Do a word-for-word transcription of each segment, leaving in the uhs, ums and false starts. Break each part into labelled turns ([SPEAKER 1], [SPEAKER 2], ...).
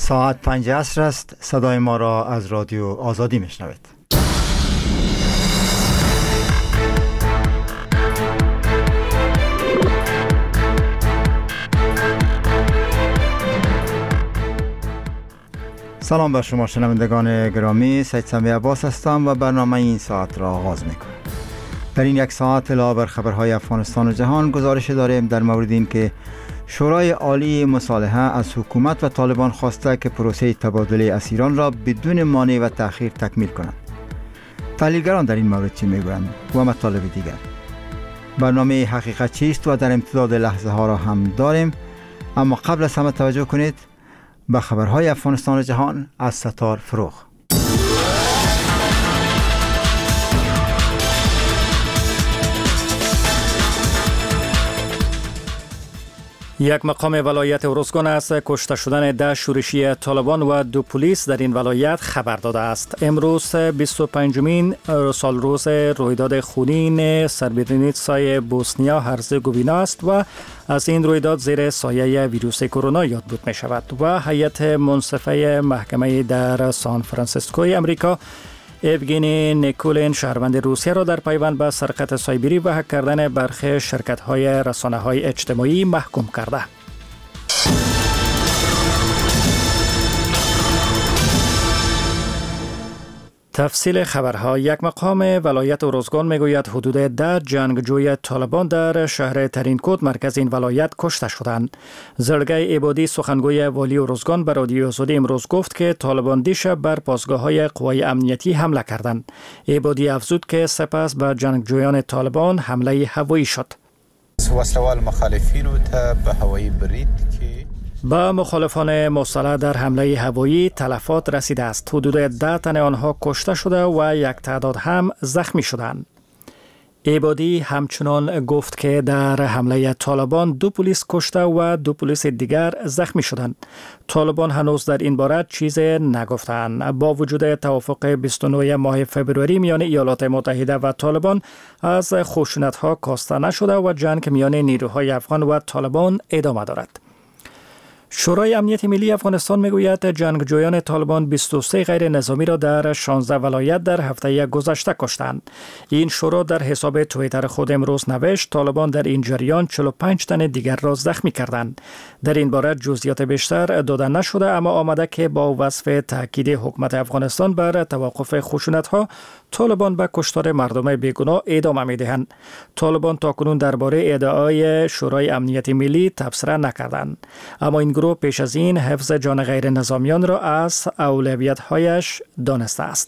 [SPEAKER 1] ساعت پنج عصر است. صدای ما را از رادیو آزادی میشنوید. سلام بر شما شنوندگان گرامی، سید سمی عباس هستم و برنامه این ساعت را آغاز میکنم. در این یک ساعت علاوه بر خبرهای افغانستان و جهان گزارش داریم در مورد این که شورای عالی مصالحه از حکومت و طالبان خواسته که پروسه تبادله اسیران را بدون مانع و تأخیر تکمیل کنند. تحلیلگران در این مورد چی میگویند و مطالب دیگر. برنامه حقیقت چیست و در امتداد لحظه ها را هم داریم، اما قبل از همه توجه کنید به خبرهای افغانستان و جهان از ستار فروغ.
[SPEAKER 2] یک مقام ولایت ارزگان از کشته شدن ده شورشی طالبان و دو پلیس در این ولایت خبر داده است. امروز بیست و پنجمین سال روز رویداد خونین سربرنیتسای بوسنیا هرزگوینی است و از این رویداد زیر سایه ویروس کرونا یاد بود می شود و هیئت منصفه محکمه در سان فرانسیسکوی امریکا ایوگینی نیکولین شهروند روسیه را در پیوند به سرقت سایبری و هک کردن برخی شرکت‌های رسانه‌های اجتماعی محکوم کرده. تفصیل خبرها. یک مقام ولایت ارزگان میگوید حدود ده جنگجوی طالبان در شهر ترینکوت مرکز این ولایت کشته شدند. زرگای عبادی سخنگوی والی ارزگان به رادیو آزادی امروز گفت که طالبان دیشب بر پاسگاه‌های قوای امنیتی حمله کردند. عبادی افزود که سپس به جنگجویان طالبان حمله هوایی شد.
[SPEAKER 3] وسلوال مخالفین تا به هوایی برید که
[SPEAKER 2] با مخالفان مسلح در حمله هوایی تلفات رسیده است. حدود ده تن آنها کشته شده و یک تعداد هم زخمی شدند. عبادی همچنان گفت که در حمله طالبان دو پلیس کشته و دو پلیس دیگر زخمی شدند. طالبان هنوز در این باره چیز نگفتند. با وجود توافق بیست و نه ماه فبروری میان ایالات متحده و طالبان از خشونت‌ها کاسته نشده و جنگ میان نیروهای افغان و طالبان ادامه دارد. شورای امنیت ملی افغانستان میگوید جنگجویان طالبان بیست و سه غیر نظامی را در شانزده ولایت در هفته گذشته کشتند. این شورا در حساب توییتر خود امروز نوشت طالبان در این جریان چهل و پنج تن دیگر را زخمی کردند. در این باره جزئیات بیشتر داده نشده، اما آمده که با وصف تاکید حکومت افغانستان بر توقف خشونت‌ها، طالبان به کشتار مردم بیگناه ادامه می‌دهند. طالبان تاکنون درباره ادعای شورای امنیت ملی تبصره نکردند، اما این گروه پیش از این حفظ جان غیر نظامیان را از اولویت‌هایش دانسته است.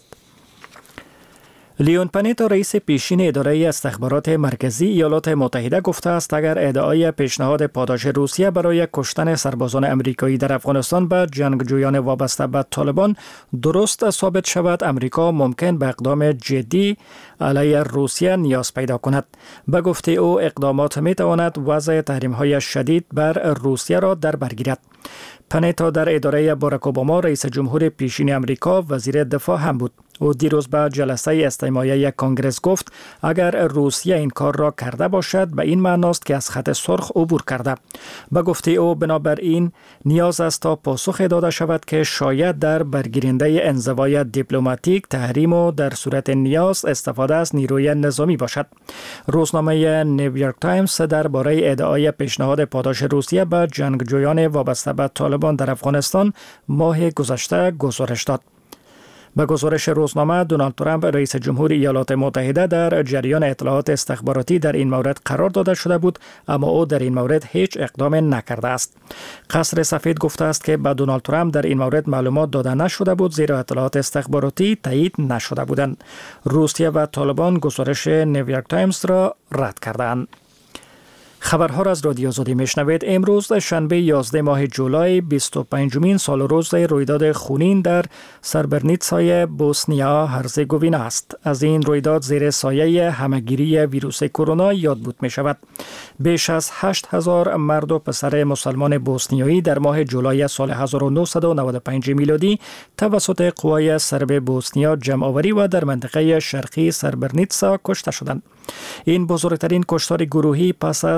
[SPEAKER 2] لیون پنیتا رئیس پیشین اداره استخبارات مرکزی ایالات متحده گفته است اگر ادعای پیشنهاد پاداش روسیه برای کشتن سربازان امریکایی در افغانستان به جنگجویان وابسته به طالبان درست ثابت شود، امریکا ممکن به اقدام جدی علیه روسیه نیاز پیدا کند. به گفته او اقدامات می تواند وضع تحریم‌های شدید بر روسیه را در بر گیرد. پنیتا در اداره باراک اوباما رئیس جمهور پیشین امریکا وزیر دفاع هم بود. او دیروز به جلسه استماعی کانگرس گفت اگر روسیه این کار را کرده باشد به این معناست که از خط سرخ عبور کرده. به گفته او بنابراین نیاز است تا پاسخ داده شود که شاید در برگیرنده انزوای دیپلماتیک تحریم و در صورت نیاز استفاده از نیروی نظامی باشد. روزنامه نیویورک تایمز درباره ادعای پیشنهاد پاداش روسیه به جنگجویان وابسته به طالبان در افغانستان ماه گذشته گزارش داد. به گزارش روزنامه، دونالد ترامپ رئیس جمهور ایالات متحده در جریان اطلاعات استخباراتی در این مورد قرار داده شده بود، اما او در این مورد هیچ اقدام نکرده است. قصر سفید گفته است که به دونالد ترامپ در این مورد معلومات داده نشده بود زیرا اطلاعات استخباراتی تایید نشده بودند. روسیه و طالبان گزارش نیویورک تایمز را رد کردند. خبرها را از رادیو آزادی میشنوید. امروز شنبه یازده ماه جولای بیست و پنجمین سال روز رویداد خونین در سربرنیتسای بوسنیا هرزگوینی است. از این رویداد زیر سایه همهگیری ویروس کرونا یاد بود می شود. بیش از هشت هزار مرد و پسر مسلمان بوسنیایی در ماه جولای سال هزار و نهصد و نود و پنج میلادی توسط قوای سرب بوسنیا جمع آوری و در منطقه شرقی سربرنیتسا کشته شدند. این بزرگترین کشتار گروهی پس از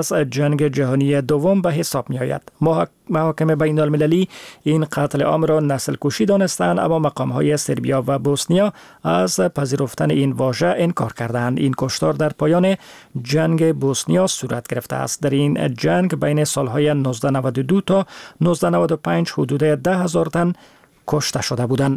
[SPEAKER 2] از جنگ جهانی دوم به حساب می آید. محاکم بین المللی این قتل عام را نسل کشی دانستند، اما مقام های سربیا و بوسنیا از پذیرفتن این واژه انکار کردند. این کشتار در پایان جنگ بوسنیا صورت گرفته است. در این جنگ بین سالهای نوزده نود و دو تا نوزده نود و پنج حدود ده هزار تن کشته شده بودند.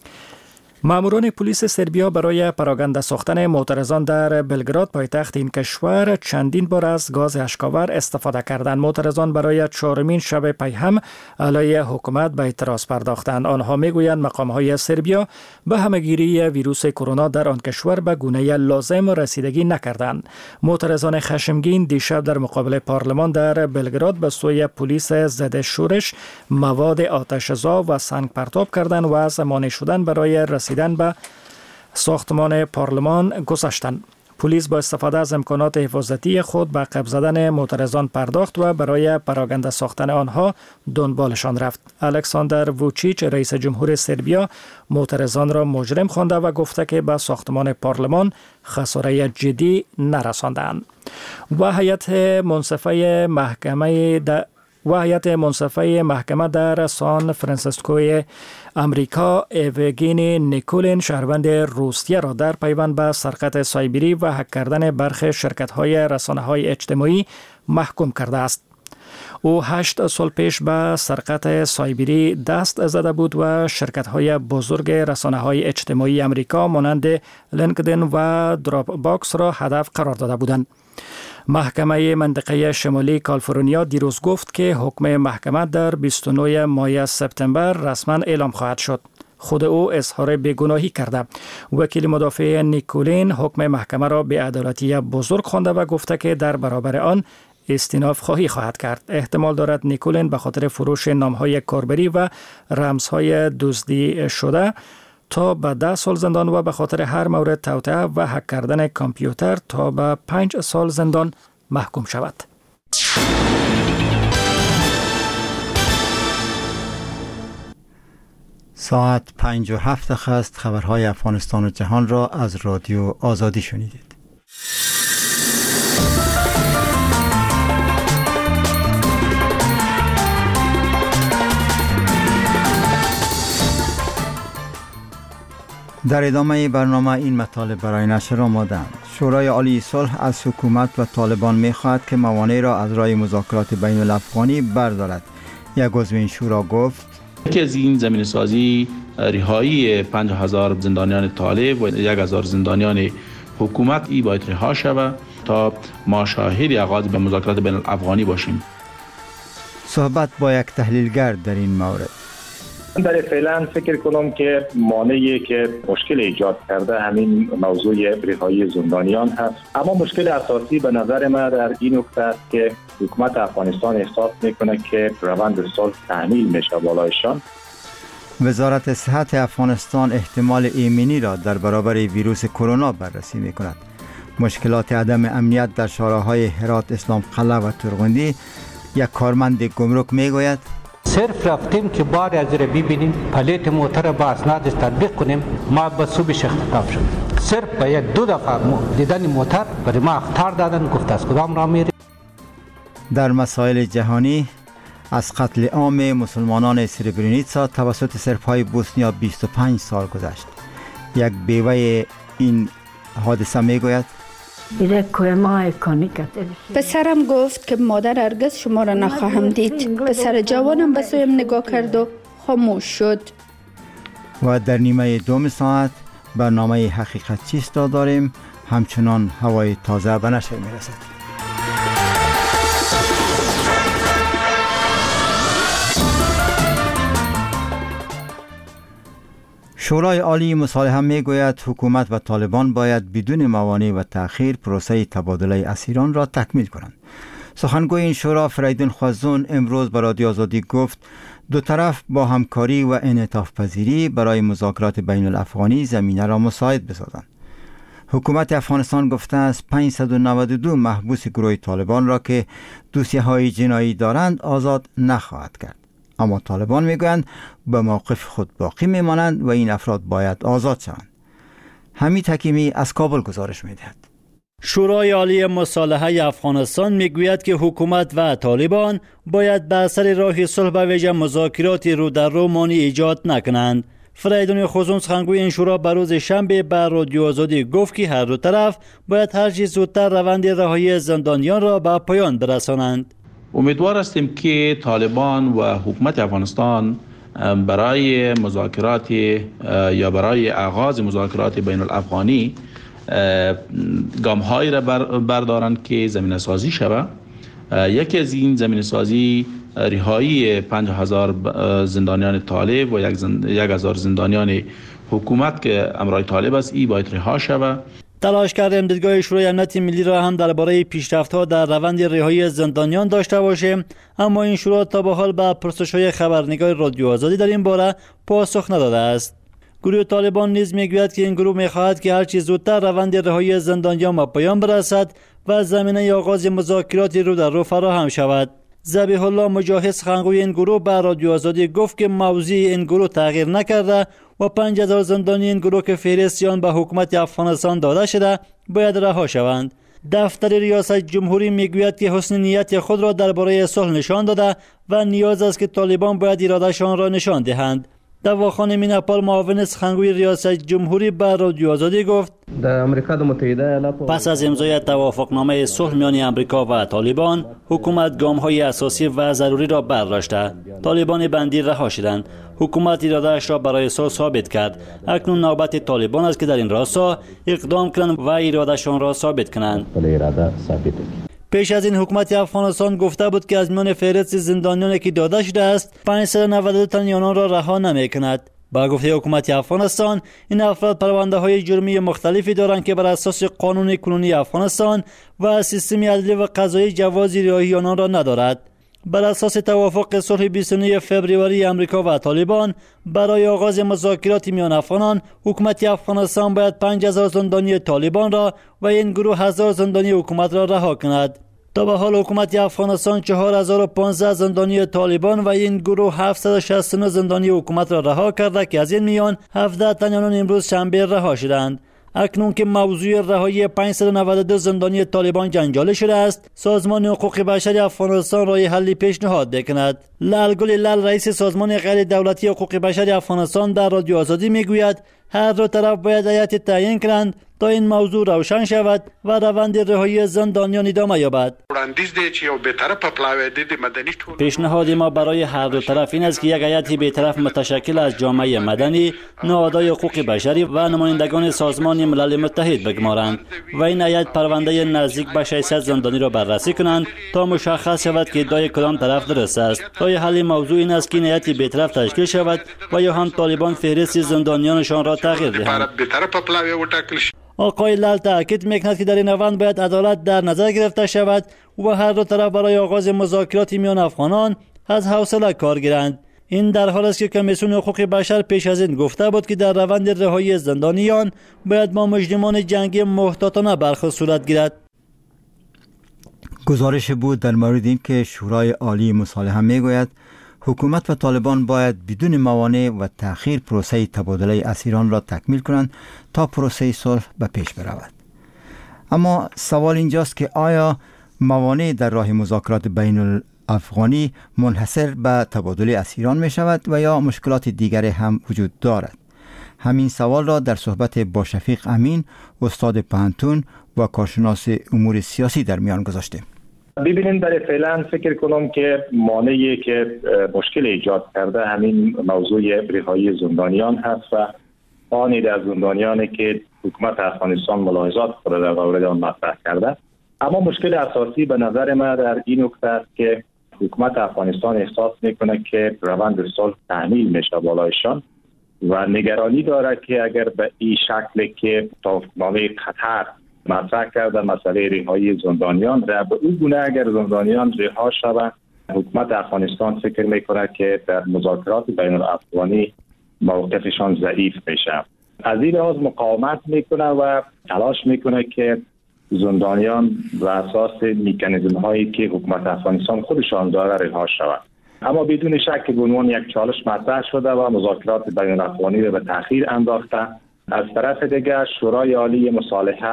[SPEAKER 2] ماموران پلیس سربیا برای پراگنده ساختن معترضان در بلگراد پایتخت این کشور چندین بار از گاز اشک‌آور استفاده کردند. معترضان برای چهارمین شب پی هم علیه حکومت به اعتراض پرداختند. آنها میگویند مقام‌های سربیا به همه‌گیری ویروس کرونا در آن کشور به گونه لازم رسیدگی نکردند. معترضان خشمگین دیشب در مقابل پارلمان در بلگراد به سوی پلیس ضد شورش مواد آتش‌زا و سنگ پرتاب کردند و از مانع شدن برای رسیدن به ساختمان پارلمان گذاشتند. پلیس با استفاده از امکانات حفاظتی خود به عقب زدن معترضان پرداخت و برای پراگنده ساختن آنها دنبالشان رفت. الکساندر ووچیچ رئیس جمهور سربیا معترضان را مجرم خوانده و گفته که به ساختمان پارلمان خساره جدی نرساندند. و هیئت منصفه محکمه د و هیئت منصفه محکمه در سان فرانسیسکوی امریکا ایوگینی نیکولین شهروند روسیه را در پیوند به سرقت سایبری و هک کردن برخی شرکت‌های رسانه‌های اجتماعی محکوم کرده است. او هشت سال پیش به سرقت سایبری دست زده بود و شرکت‌های بزرگ رسانه‌های اجتماعی امریکا مانند لینکدین و دراپ باکس را هدف قرار داده بودند. محکمه منطقه شمالی کالیفرنیا دیروز گفت که حکم محکمه در بیست و نه ماه سپتامبر رسما اعلام خواهد شد. خود او اظهار بیگناهی کرده. وکیل مدافع نیکولین حکم محکمه را بی‌عدالتی بزرگ خوانده و گفته که در برابر آن استیناف خواهی خواهد کرد. احتمال دارد نیکولین به خاطر فروش نامهای کاربری و رمزهای دزدی شده تا به ده سال زندان و به خاطر هر مورد توطئه و هک کردن کامپیوتر تا به پنج سال زندان محکوم شود.
[SPEAKER 1] ساعت پنج و هفت خست خبرهای افغانستان و جهان را از رادیو آزادی شنیدید. در ادامه برنامه این مطالب برای نشر آماده‌اند. شورای عالی صلح از حکومت و طالبان می‌خواهد که موانع را از راه مذاکرات بین الافغانی بردارد. یک عضو این شورا گفت
[SPEAKER 4] یکی از این زمین سازی رهایی پنج هزار زندانیان طالب و یک هزار زندانیان حکومت ای باید رها شود تا ما شاهد آغاز به مذاکرات بین الافغانی باشیم.
[SPEAKER 1] صحبت با یک تحلیلگر در این مورد.
[SPEAKER 5] برای فعلا فکر کنم که مانعی که مشکل ایجاد کرده همین موضوع رهایی زندانیان هست، اما مشکل اساسی به نظر من در این نکته است که حکومت افغانستان احساس میکنه که روند صلح تعمیل میشه بالایشان.
[SPEAKER 1] وزارت صحت افغانستان احتمال ایمنی را در برابر ویروس کرونا بررسی میکند. مشکلات عدم امنیت در شهرهای هرات، اسلام قلعه و ترغندی. یک کارمند گمرک میگوید
[SPEAKER 6] صرف رفتیم که بار از را ببینیم، پلیت موتر با اسنادش تطبیق کنیم، ما به صبحش اختطاف شد. صرف به یک دو دفعه دیدن موتر برای ما اخطار دادن، گفت از کدام را میری.
[SPEAKER 1] در مسائل جهانی، از قتل عام مسلمانان سربرینیتسا توسط سربهای بوسنیا بیست و پنج سال گذشت. یک بیوه این حادثه میگوید
[SPEAKER 7] پسرم گفت که مادر هرگز شما را نخواهم دید. پسر جوانم به سویم نگاه کرد و خاموش شد.
[SPEAKER 1] و در نیمه دوم ساعت برنامه حقیقت چیست را داریم. همچنان هوای تازه به نشر میرسد. شورای عالی مصالحه میگوید حکومت و طالبان باید بدون موانع و تأخیر پروسه تبادله اسیران را تکمیل کنند. سخنگوی این شورا فریدون خوازون امروز به رادیو آزادی گفت دو طرف با همکاری و انعطاف پذیری برای مذاکرات بین الافغانی زمینه را مساعد بسازند. حکومت افغانستان گفته است پانصد و نود و دو محبوس گروه طالبان را که دوسیه‌های جنایی دارند آزاد نخواهد کرد. اما طالبان میگویند به موقف خود باقی میمانند و این افراد باید آزاد شوند. حمید حکیمی از کابل گزارش میدهد.
[SPEAKER 8] شورای عالی مصالحه افغانستان میگوید که حکومت و طالبان باید بر سر راه صلح به ویژه مذاکرات رو در رو مانع ایجاد نکنند. فریدون خزون سخنگوی این شورا بر روز شنبه بر رادیو آزادی گفت که هر دو طرف باید هر چه زودتر روند رهایی زندانیان را به پایان برسانند.
[SPEAKER 4] امیدوار هستیم که طالبان و حکومت افغانستان برای مذاکرات یا برای آغاز مذاکرات بین الافغانی گام‌هایی را بردارند که زمینه سازی شود. یکی از این زمینه سازی رهایی پنجاه هزار زندانیان طالب و یک هزار زندانیان حکومت که امرای طالب است ای باید رها شود.
[SPEAKER 8] تلاش کردیم دیدگاه شورای امنیت ملی را هم درباره پیشرفت‌ها در روند رهایی زندانیان داشته باشیم، اما این شورا تا به حال به پرسش‌های خبرنگار رادیو آزادی در این باره پاسخ نداده است. گروه طالبان نیز میگوید که این گروه می‌خواهد که هر چه زودتر روند رهایی زندانیان به پایان برسد و زمینه آغاز مذاکرات رو در رو فراهم شود. ذبیح الله مجاهد سخنگوی این گروه به رادیو آزادی گفت که موضوع این گروه تغییر نکرده و پنج هزار زندانی این گروه که فهرستیان به حکومت افغانستان داده شده باید رها شوند. دفتر ریاست جمهوری میگوید که حسن نیت خود را درباره صلح نشان داده و نیاز است که طالبان باید ارادهشان را نشان دهند. دواخان میناپال معاون سخنگوی ریاست جمهوری به رادیو آزادی گفت
[SPEAKER 9] در آمریکا متحده
[SPEAKER 8] پس از امضای توافقنامه صلح میان آمریکا و طالبان، حکومت گام‌های اساسی و ضروری را برداشته. طالبان بندی رها شدند. حکومت اراده‌اش را برای صلح ثابت کرد. اکنون نوبت طالبان است که در این راستا اقدام کنند و ارادهشان را ثابت کنند. پیش از این حکومت افغانستان گفته بود که از میان فهرست زندانیانی که داده شده است پانصد و نود و دو تن آنان را رها نمی‌کند. با گفته حکومت افغانستان این افراد پرونده های جرمی مختلفی دارند که بر اساس قانون کنونی افغانستان و سیستم عدلی و قضایی جواز رهایی آنان را ندارد. بر اساس توافق صلح بیست و نه فوریه امریکا و طالبان برای آغاز مذاکرات میان افغانان، حکومت افغانستان باید پنج هزار زندانی طالبان را و این گروه هزار زندانی حکومت را رها کند. تا به حال حکومت افغانستان چهار هزار و پانزده زندانی طالبان و این گروه هفتصد و شصت و نه زندانی حکومت را رها کرده که از این میان هفده تن آنان امروز شنبه رها شدند. اکنون که موضوع رهایی پانصد و نود و دو زندانی طالبان جنجالی شده است، سازمان حقوق بشر افغانستان راه حلی پیشنهاد می‌کند. لالگل لال رئیس سازمان غیر دولتی حقوق بشر افغانستان در رادیو آزادی میگوید هر دو طرف باید هیئت تعیین کنند تا این موضوع روشن شود و روند رهایی زندانیان ادامه یابد. پیشنهاد ما برای هر دو طرف این است که یک هیئت بی‌طرف متشکل از جامعه مدنی، نهادهای حقوق بشری و نمایندگان سازمان ملل متحد بگمارند و این هیئت پرونده نزدیک به ششصد زندانی را بررسی کنند تا مشخص شود که ادعای کدام طرف درست است. راه حل موضوع این است که این هیئت بی‌طرف تشکیل شود و یا هم طالبان فهرست زندانیانشان را تغییر دهند. آقای لال تاکید میکند که در این روند باید عدالت در نظر گرفته شود و هر دو طرف برای آغاز مذاکرات میان افغانان از حوصله کار گیرند. این در حال است که کمیسیون حقوق بشر پیش از این گفته بود که در روند رهایی زندانیان باید با مجرمان جنگی محتاطانه برخورد صورت گیرد.
[SPEAKER 1] گزارش بود در مورد این که شورای عالی مصالحه میگوید حکومت و طالبان باید بدون موانع و تأخیر پروسه تبادله اسیران را تکمیل کنند تا پروسه صلح به پیش برود. اما سوال اینجاست که آیا موانع در راه مذاکرات بین الافغانی منحصر به تبادل اسیران می شود و یا مشکلات دیگری هم وجود دارد؟ همین سوال را در صحبت با شفیق امین، استاد پانتون و کارشناس امور سیاسی در میان گذاشتیم.
[SPEAKER 5] ببینید برای فعلا فکر کنم که مانعی که مشکل ایجاد کرده همین موضوع رهایی زندانیان هست و آنی در زندانیانی که حکومت افغانستان ملاحظات خود در مورد آن مطرح کرده. اما مشکل اساسی به نظر من در این نکته است که حکومت افغانستان احساس میکنه که روند صلح تعمیل میشه بالایشان و نگرانی داره که اگر به این شکل که توافقنامه قطر مطرح کرده مسئله رهایی زندانیان در به اون گونه اگر زندانیان رها شوند، حکومت افغانستان فکر میکنه که در مذاکرات بین الافغانی موقفشان ضعیف میشه. از این لحاظ مقاومت میکنه و تلاش میکنه که زندانیان و اساس میکانیزم هایی که حکومت افغانستان خودشان داره رها شود. اما بدون شک به عنوان یک چالش مطرح شده و مذاکرات بین الافغانی را به تأخیر انداخته. از طرف دیگر شورای عالی مصالحه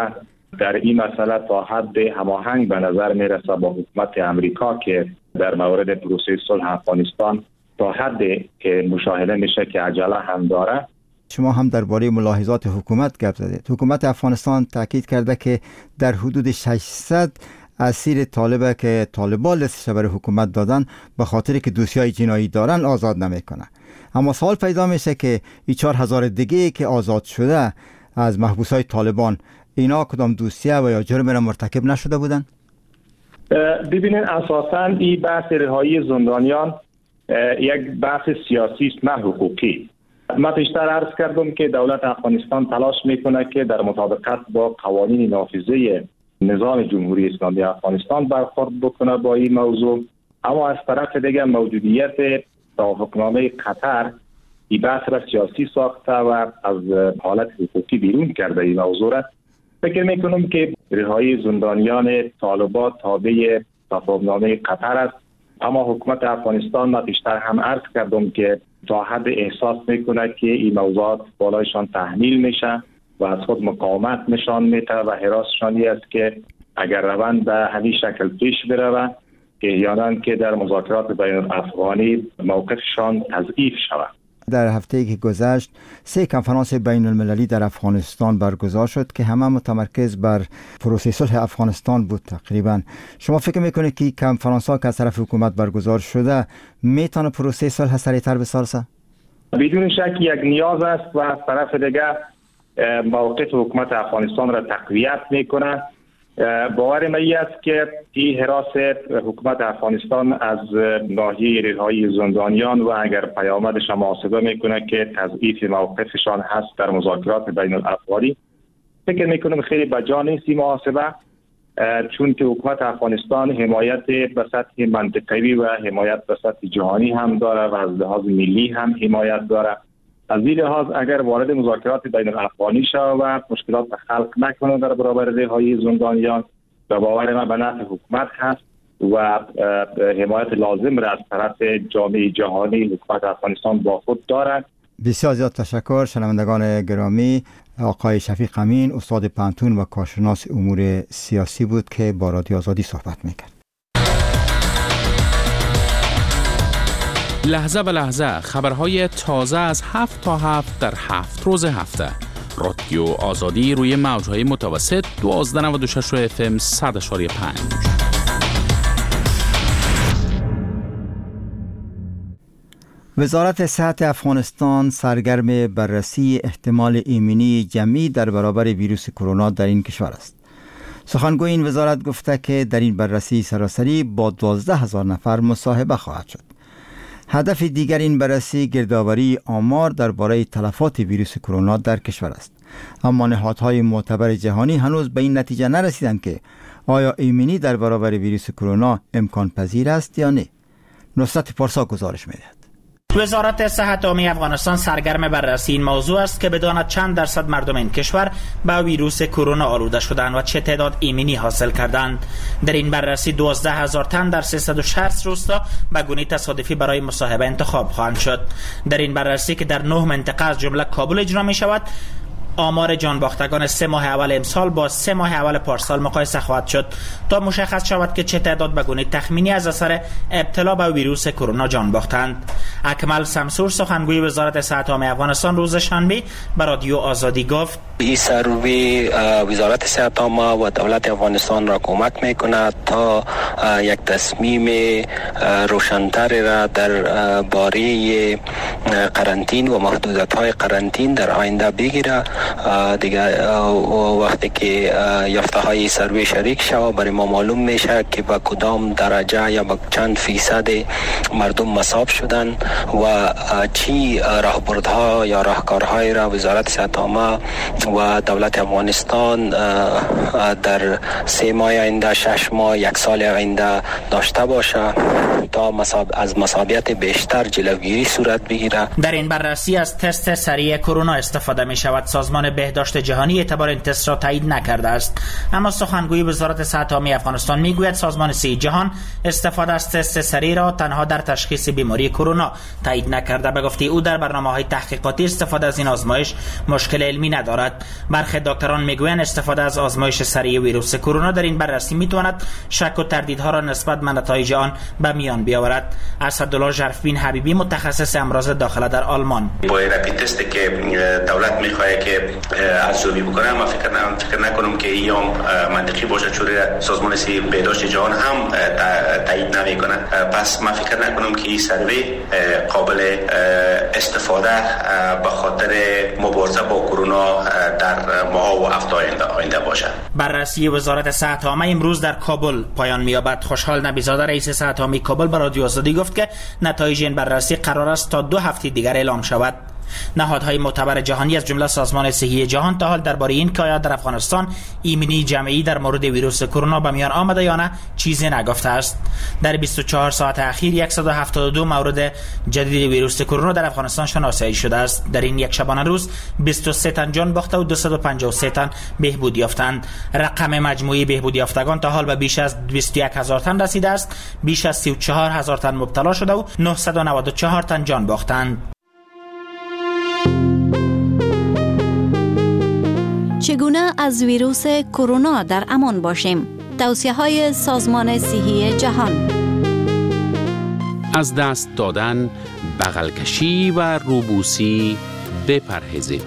[SPEAKER 5] در این مسئله تا حد هماهنگ به نظر میرسه با حکومت امریکا که در مورد پروسه صلح افغانستان تا حدی که مشاهده میشه که عجله هم داره.
[SPEAKER 1] شما هم درباره ملاحظات حکومت گپ زدید. حکومت افغانستان تاکید کرده که در حدود ششصد اسیر طالبه که طالبان لستش برای حکومت دادن به خاطر که دوسیای جنایی دارن آزاد نمیکنه. اما سوال پیدا میشه که این چهار هزار دیگه که آزاد شده از محبوسای طالبان، اینا کدام دوسیه و یا جرم را مرتکب نشده بودن؟
[SPEAKER 5] ببینید اساساً این بحث رهایی زندانیان یک بحث سیاسی است نه حقوقی. من پیشتر عرض کردم که دولت افغانستان تلاش میکنه که در مطابقت با قوانین نافذه نظام جمهوری اسلامی افغانستان برخورد بکنه با این موضوع، اما از طرف دیگه موجودیت توافقنامه قطر این بحث را سیاسی ساخته و از حالت حقوقی بیرون کرده این موضوع را. فکر میکنم که رهایی زندانیان طالبان تابع توافقنامه قطر است، اما حکومت افغانستان ما بیشتر هم عرض کردم که تا حد احساس میکنه که این موضوعات بالایشان تحمیل میشه و از خود مقاومت نشان میده و حراسشانی است که اگر روند به همین شکل پیش بره که احیانا که در مذاکرات بین الافغانی موقفشان تضعیف شود.
[SPEAKER 1] در هفته‌ای که گذشت سه کنفرانس بین المللی در افغانستان برگزار شد که همه متمرکز بر پروسه صلح افغانستان بود تقریبا. شما فکر میکنید که کنفرانس ها که از طرف حکومت برگزار شده میتونه پروسه صلح سریعتر بسازه؟ بدون
[SPEAKER 5] شک یک نیاز است و از طرف دیگر موقف حکومت افغانستان را تقویت میکنه. باور من است که این حراس حکومت افغانستان از ناحیه رهایی زندانیان و اگر پیامدش محاسبه میکنه که تضعیف موقفشان هست در مذاکرات بین الافغانی، فکر میکنم خیلی بجا نیست این محاسبه، چون که حکومت افغانستان حمایت به سطح منطقه‌ای و حمایت به سطح جهانی هم داره و از لحاظ ملی هم حمایت داره. از این لحاظ اگر وارد مذاکرات بین الافغانی شود و مشکلات خلق نکنه در برابر رهایی زندانیان، به باور من به نفع حکومت هست و حمایت لازم را از طرف جامعه جهانی حکومت افغانستان با خود دارد.
[SPEAKER 1] بسیار زیاد تشکر. شنوندگان گرامی، آقای شفیق امین استاد پانتون و کارشناس امور سیاسی بود که با رادیو آزادی صحبت میکرد.
[SPEAKER 10] لحظه به لحظه خبرهای تازه از هفت تا هفت در هفت روز هفته. رادیو آزادی روی موجهای متوسط دوازده و نود و شش اف ام صد و پنج.
[SPEAKER 1] وزارت صحت افغانستان سرگرم بررسی احتمال ایمنی جمعی در برابر ویروس کرونا در این کشور است. سخنگوی این وزارت گفته که در این بررسی سراسری با دوازده هزار نفر مصاحبه خواهد شد. هدف دیگر این بررسی گردآوری آمار درباره تلفات ویروس کرونا در کشور است. اما نهادهای معتبر جهانی هنوز به این نتیجه نرسیدند که آیا ایمنی در برابر ویروس کرونا امکان پذیر است یا نه. نصرت پارسا گزارش می‌دهد.
[SPEAKER 11] وزارت صحت عامه افغانستان سرگرم بررسی این موضوع است که بداند چند درصد مردم این کشور با ویروس کرونا آلوده شدند و چه تعداد ایمنی حاصل کردند. در این بررسی دوازده هزار تن در سیصد و شصت روستا به گونه تصادفی برای مصاحبه انتخاب خواهند شد. در این بررسی که در نه منطقه از جمله کابل اجرا می شود، آمار جانباختگان سه ماه اول امسال با سه ماه اول پارسال مقایسه خواهد شد تا مشخص شود که چه تعداد به گونه تخمینی از اثر ابتلا به ویروس کرونا جان باختند. اکمل سمسور سخنگوی وزارت صحت عامه افغانستان روز شنبه به رادیو آزادی گفت:
[SPEAKER 12] این سروی وزارت صحت عامه و دولت افغانستان را کمک میکند تا یک تصمیم روشن‌تر را در باره قرنطین و محدودیت‌های قرنطین در آینده بگیرد. دیگه وقتی که یافته های سروی شریک شود برای ما معلوم میشه که با کدام درجه یا با چند فیصد مردم مصاب شدن و چی راهبردها یا راهکارهای را وزارت صحت عامه و دولت افغانستان در سه ماه آینده، شش ماه، یک سال آینده داشته باشه تا مصاب... از مصابیت بیشتر جلوگیری صورت بگیره.
[SPEAKER 11] در این بررسی از تست سریع کرونا استفاده می شود. سازمان بهداشت جهانی اعتبار این تست را تایید نکرده است، اما سخنگوی وزارت صحت عامه افغانستان میگوید سازمان صحت جهان استفاده از تست سریع را تنها در تشخیص بیماری کرونا تایید نکرده. به گفته او در برنامه‌های تحقیقاتی استفاده از این آزمایش مشکل علمی ندارد. برخی دکتران میگویند استفاده از آزمایش سریع ویروس کرونا در این بررسی میتواند شک و تردیدها را نسبت به نتایج آن به میان بیاورد. اسدالله ژرفبین حبیبی متخصص امراض داخله در آلمان:
[SPEAKER 13] با رپید تست که دولت میخواد که ارزیابی بکنه، ما فکر نکنم فکر نکنم که این منطقی باشه، چون سازمان صحت بهداشت جهان هم تایید نمیکنه. پس ما فکر نکنم که این سروی قابل استفاده به خاطر مبارزه با کرونا در ماه و هفته آینده باشه.
[SPEAKER 11] بررسی وزارت صحت عامه امروز در کابل پایان می‌یابد. خوشحال نبیزاده رئیس صحت عامه کابل به رادیو آزادی گفت که نتایج این بررسی قرار است تا دو هفته دیگر اعلام شود. نهادهای معتبر جهانی از جمله سازمان صحی جهان تا حال درباره این که آیا در افغانستان ایمنی جمعی در مورد ویروس کرونا به میان آمده یا نه چیزی نگفته است. در بیست و چهار ساعت اخیر صد و هفتاد و دو مورد جدید ویروس کرونا در افغانستان شناسایی شده است. در این یک شبانه روز بیست و سه تن جان باخته و دویست و پنجاه و سه تن بهبود یافتند. رقم مجموعی بهبود یافتگان تا حال به بیش از بیست و یک هزار تن رسیده است. بیش از سی و چهار هزار تن مبتلا شده و نهصد و نود و چهار تن جان باختند.
[SPEAKER 14] چگونه از ویروس کرونا در امان باشیم؟ توصیه‌های سازمان صحی جهان:
[SPEAKER 10] از دست دادن، بغل کشی و روبوسی بپرهیزید.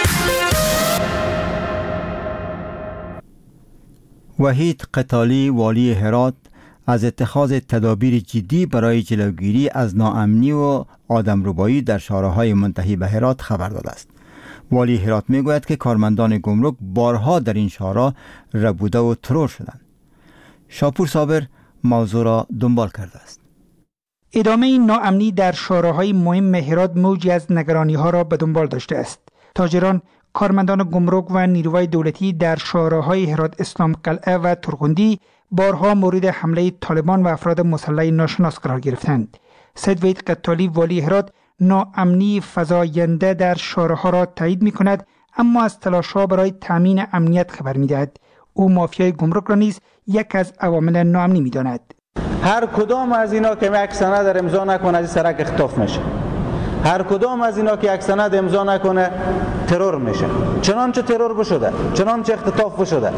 [SPEAKER 1] وحید قتالی والی هرات از اتخاذ تدابیر جدی برای جلوگیری از ناامنی و آدمربایی در شهرهای منتهی به هرات خبر داده است. والی هرات میگوید که کارمندان گمرک بارها در این شهرها ربوده و ترور شدند. شاپور صابر موضوع را دنبال کرده است.
[SPEAKER 15] ادامه این ناامنی در شهرهای مهم هرات موجی از نگرانی ها را به دنبال داشته است. تاجران، کارمندان گمرک و نیروهای دولتی در شهرهای هرات اسلام قلعه و ترغندی بارها مورد حمله طالبان و افراد مسلح ناشناس قرار گرفتند. سید وحید قتالی والی هرات ناامنی فزاینده در شهرها را تایید می کند، اما از تلاش‌ها برای تامین امنیت خبر می دهد. او مافیای گمرک را نیز یک از عوامل ناامنی می داند.
[SPEAKER 16] هر کدام از اینا که یک سند در امضا نکنه از سرک اختطاف میشه. هر کدام از اینا که یک سند امضا نکنه ترور میشه. چنانچه ترور بشده، چنانچه اختطاف بشده.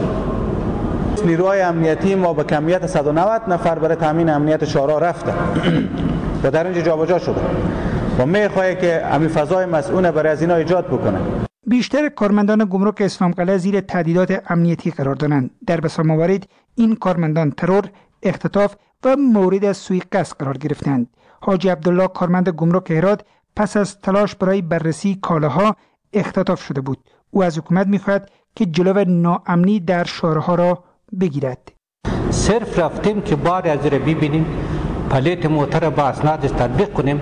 [SPEAKER 16] نیروهای امنیتی ما به کمیت صد و نود نفر برای تامین امنیت شهرها رفته و در اینجا جابجا شده و میخواد که همین فضای مسئول برای از اینا ایجاد بکنه.
[SPEAKER 15] بیشتر کارمندان گمرک اسلام قلعه زیر تهدیدات امنیتی قرار دارند. در بسیار موارد این کارمندان ترور، اختطاف و مورد سوء قصد قرار گرفتند. حاجی عبدالله کارمند گمرک هرات پس از تلاش برای بررسی کالاها اختطاف شده بود. او از حکومت میخواهد که جلو ناامنی در شهرها را بگیرد.
[SPEAKER 6] صرف رفتیم که بعد از را ببینیم پلیت موتر با اسنادش تطبیق کنیم،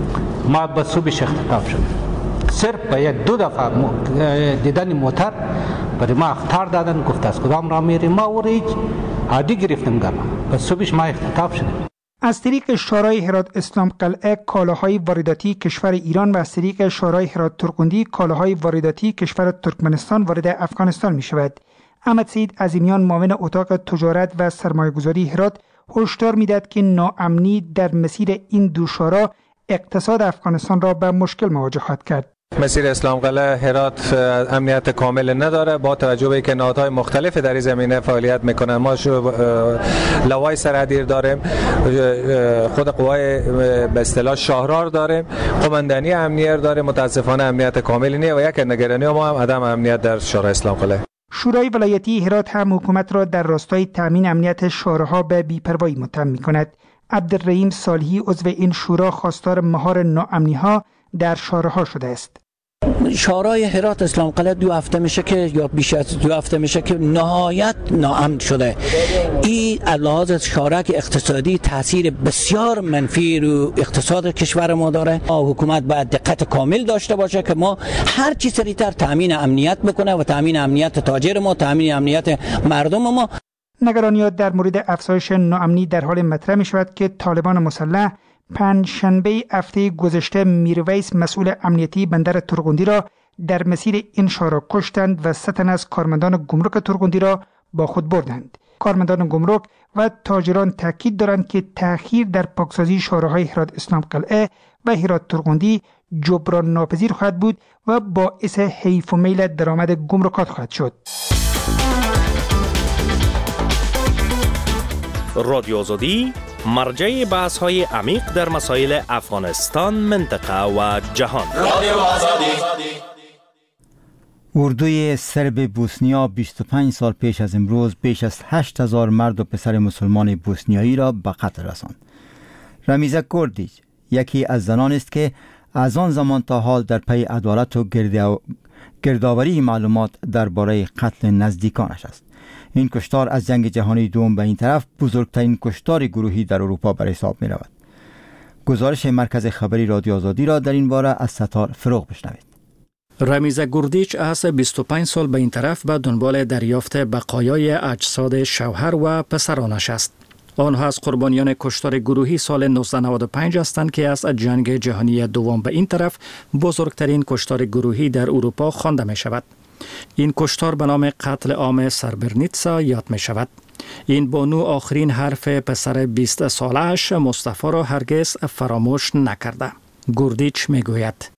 [SPEAKER 6] ما به صبحش اختطاف شد. صرف به یک دو دفعه دیدن موتر برای ما اخطار دادن، گفت از کدام را میری، ما او را هیچ عادی گرفتیم گرم، به صبحش ما اختطاف شدیم.
[SPEAKER 15] از طریق شورای هرات اسلام قلعه کالاهای وارداتی کشور ایران و از طریق شورای هرات ترغندی کالاهای وارداتی کشور ترکمنستان وارد افغانستان می شود. احمد سید عظیمیان معاون اتاق تجارت و سرمایه‌گذاری هرات هشدار می‌دهد که ناامنی در مسیر این دو شورا اقتصاد افغانستان را به مشکل مواجه خواهد کرد.
[SPEAKER 17] مسیر اسلام قلعه هرات امنیت کامل نداره، با توجه به اینکه نهادهای مختلف در این زمینه فعالیت میکنن. ما لوای سرحدی داریم، خود قوای به اصطلاح شهردار داریم، قماندانی امنیت داریم. متاسفانه امنیت کاملی نیست و یک نگرانی ما هم عدم امنیت در شورای اسلام قلعه.
[SPEAKER 15] شورای ولایتی هرات هم حکومت را در راستای تامین امنیت شهرها به بی‌پروایی متهم می‌کند. عبدالرحیم صالحی عضو این شورا خواستار مهار ناامنی‌ها در شهرها شده است.
[SPEAKER 18] شورای هرات اسلام قلعه دو هفته میشه که یا بیش از دو هفته میشه که نهایت ناامن شده. این از لحاظ شارک اقتصادی تاثیر بسیار منفی رو اقتصاد کشور ما داره. حکومت باید دقت کامل داشته باشه که ما هر چی سریعتر تامین امنیت بکنه و تامین امنیت تاجر ما، تامین امنیت مردم ما.
[SPEAKER 15] نگرانیات در مورد افزایش ناامنی در حال مطرح می شود که طالبان مسلح پنجشنبه هفته گذشته میرویس مسئول امنیتی بندر ترغوندی را در مسیر این شهر کشتند و سه تن از کارمندان گمرک ترغوندی را با خود بردند. کارمندان گمرک و تاجران تاکید دارند که تأخیر در پاکسازی شهرهای هرات اسلام قلعه و هرات ترغوندی جبران ناپذیر خواهد بود و باعث حیف و میل درآمد گمرکات خواهد شد.
[SPEAKER 19] رادیو آزادی مرجع بحث های عمیق در مسائل افغانستان، منطقه و جهان. رادیو آزادی.
[SPEAKER 1] اردوی سرب بوسنیا بیست و پنج سال پیش از امروز بیش از هشت هزار مرد و پسر مسلمان بوسنیایی را به قتل رساند. رمیزا گوردیچ یکی از زنان است که از آن زمان تا حال در پی عدالت و گردآوری معلومات درباره قتل نزدیکانش است. این کشتار از جنگ جهانی دوم به این طرف بزرگترین کشتار گروهی در اروپا بر حساب می رود. گزارش مرکز خبری رادیو آزادی را در این باره از ستار فروغ بشنوید.
[SPEAKER 2] رمیزا گوردیچ از بیست و پنج سال به این طرف به دنبال دریافت بقایای اجساد شوهر و پسرانش است. آنها از قربانیان کشتار گروهی سال نوزده نود و پنج هستند که از جنگ جهانی دوم به این طرف بزرگترین کشتار گروهی در اروپا خوانده می شود. این کشتار به نام قتل عام سربرنیتسا یاد می شود. این بانو آخرین حرف پسر بیست سالش مصطفی را هرگز فراموش نکرده. گوردیچ می گوید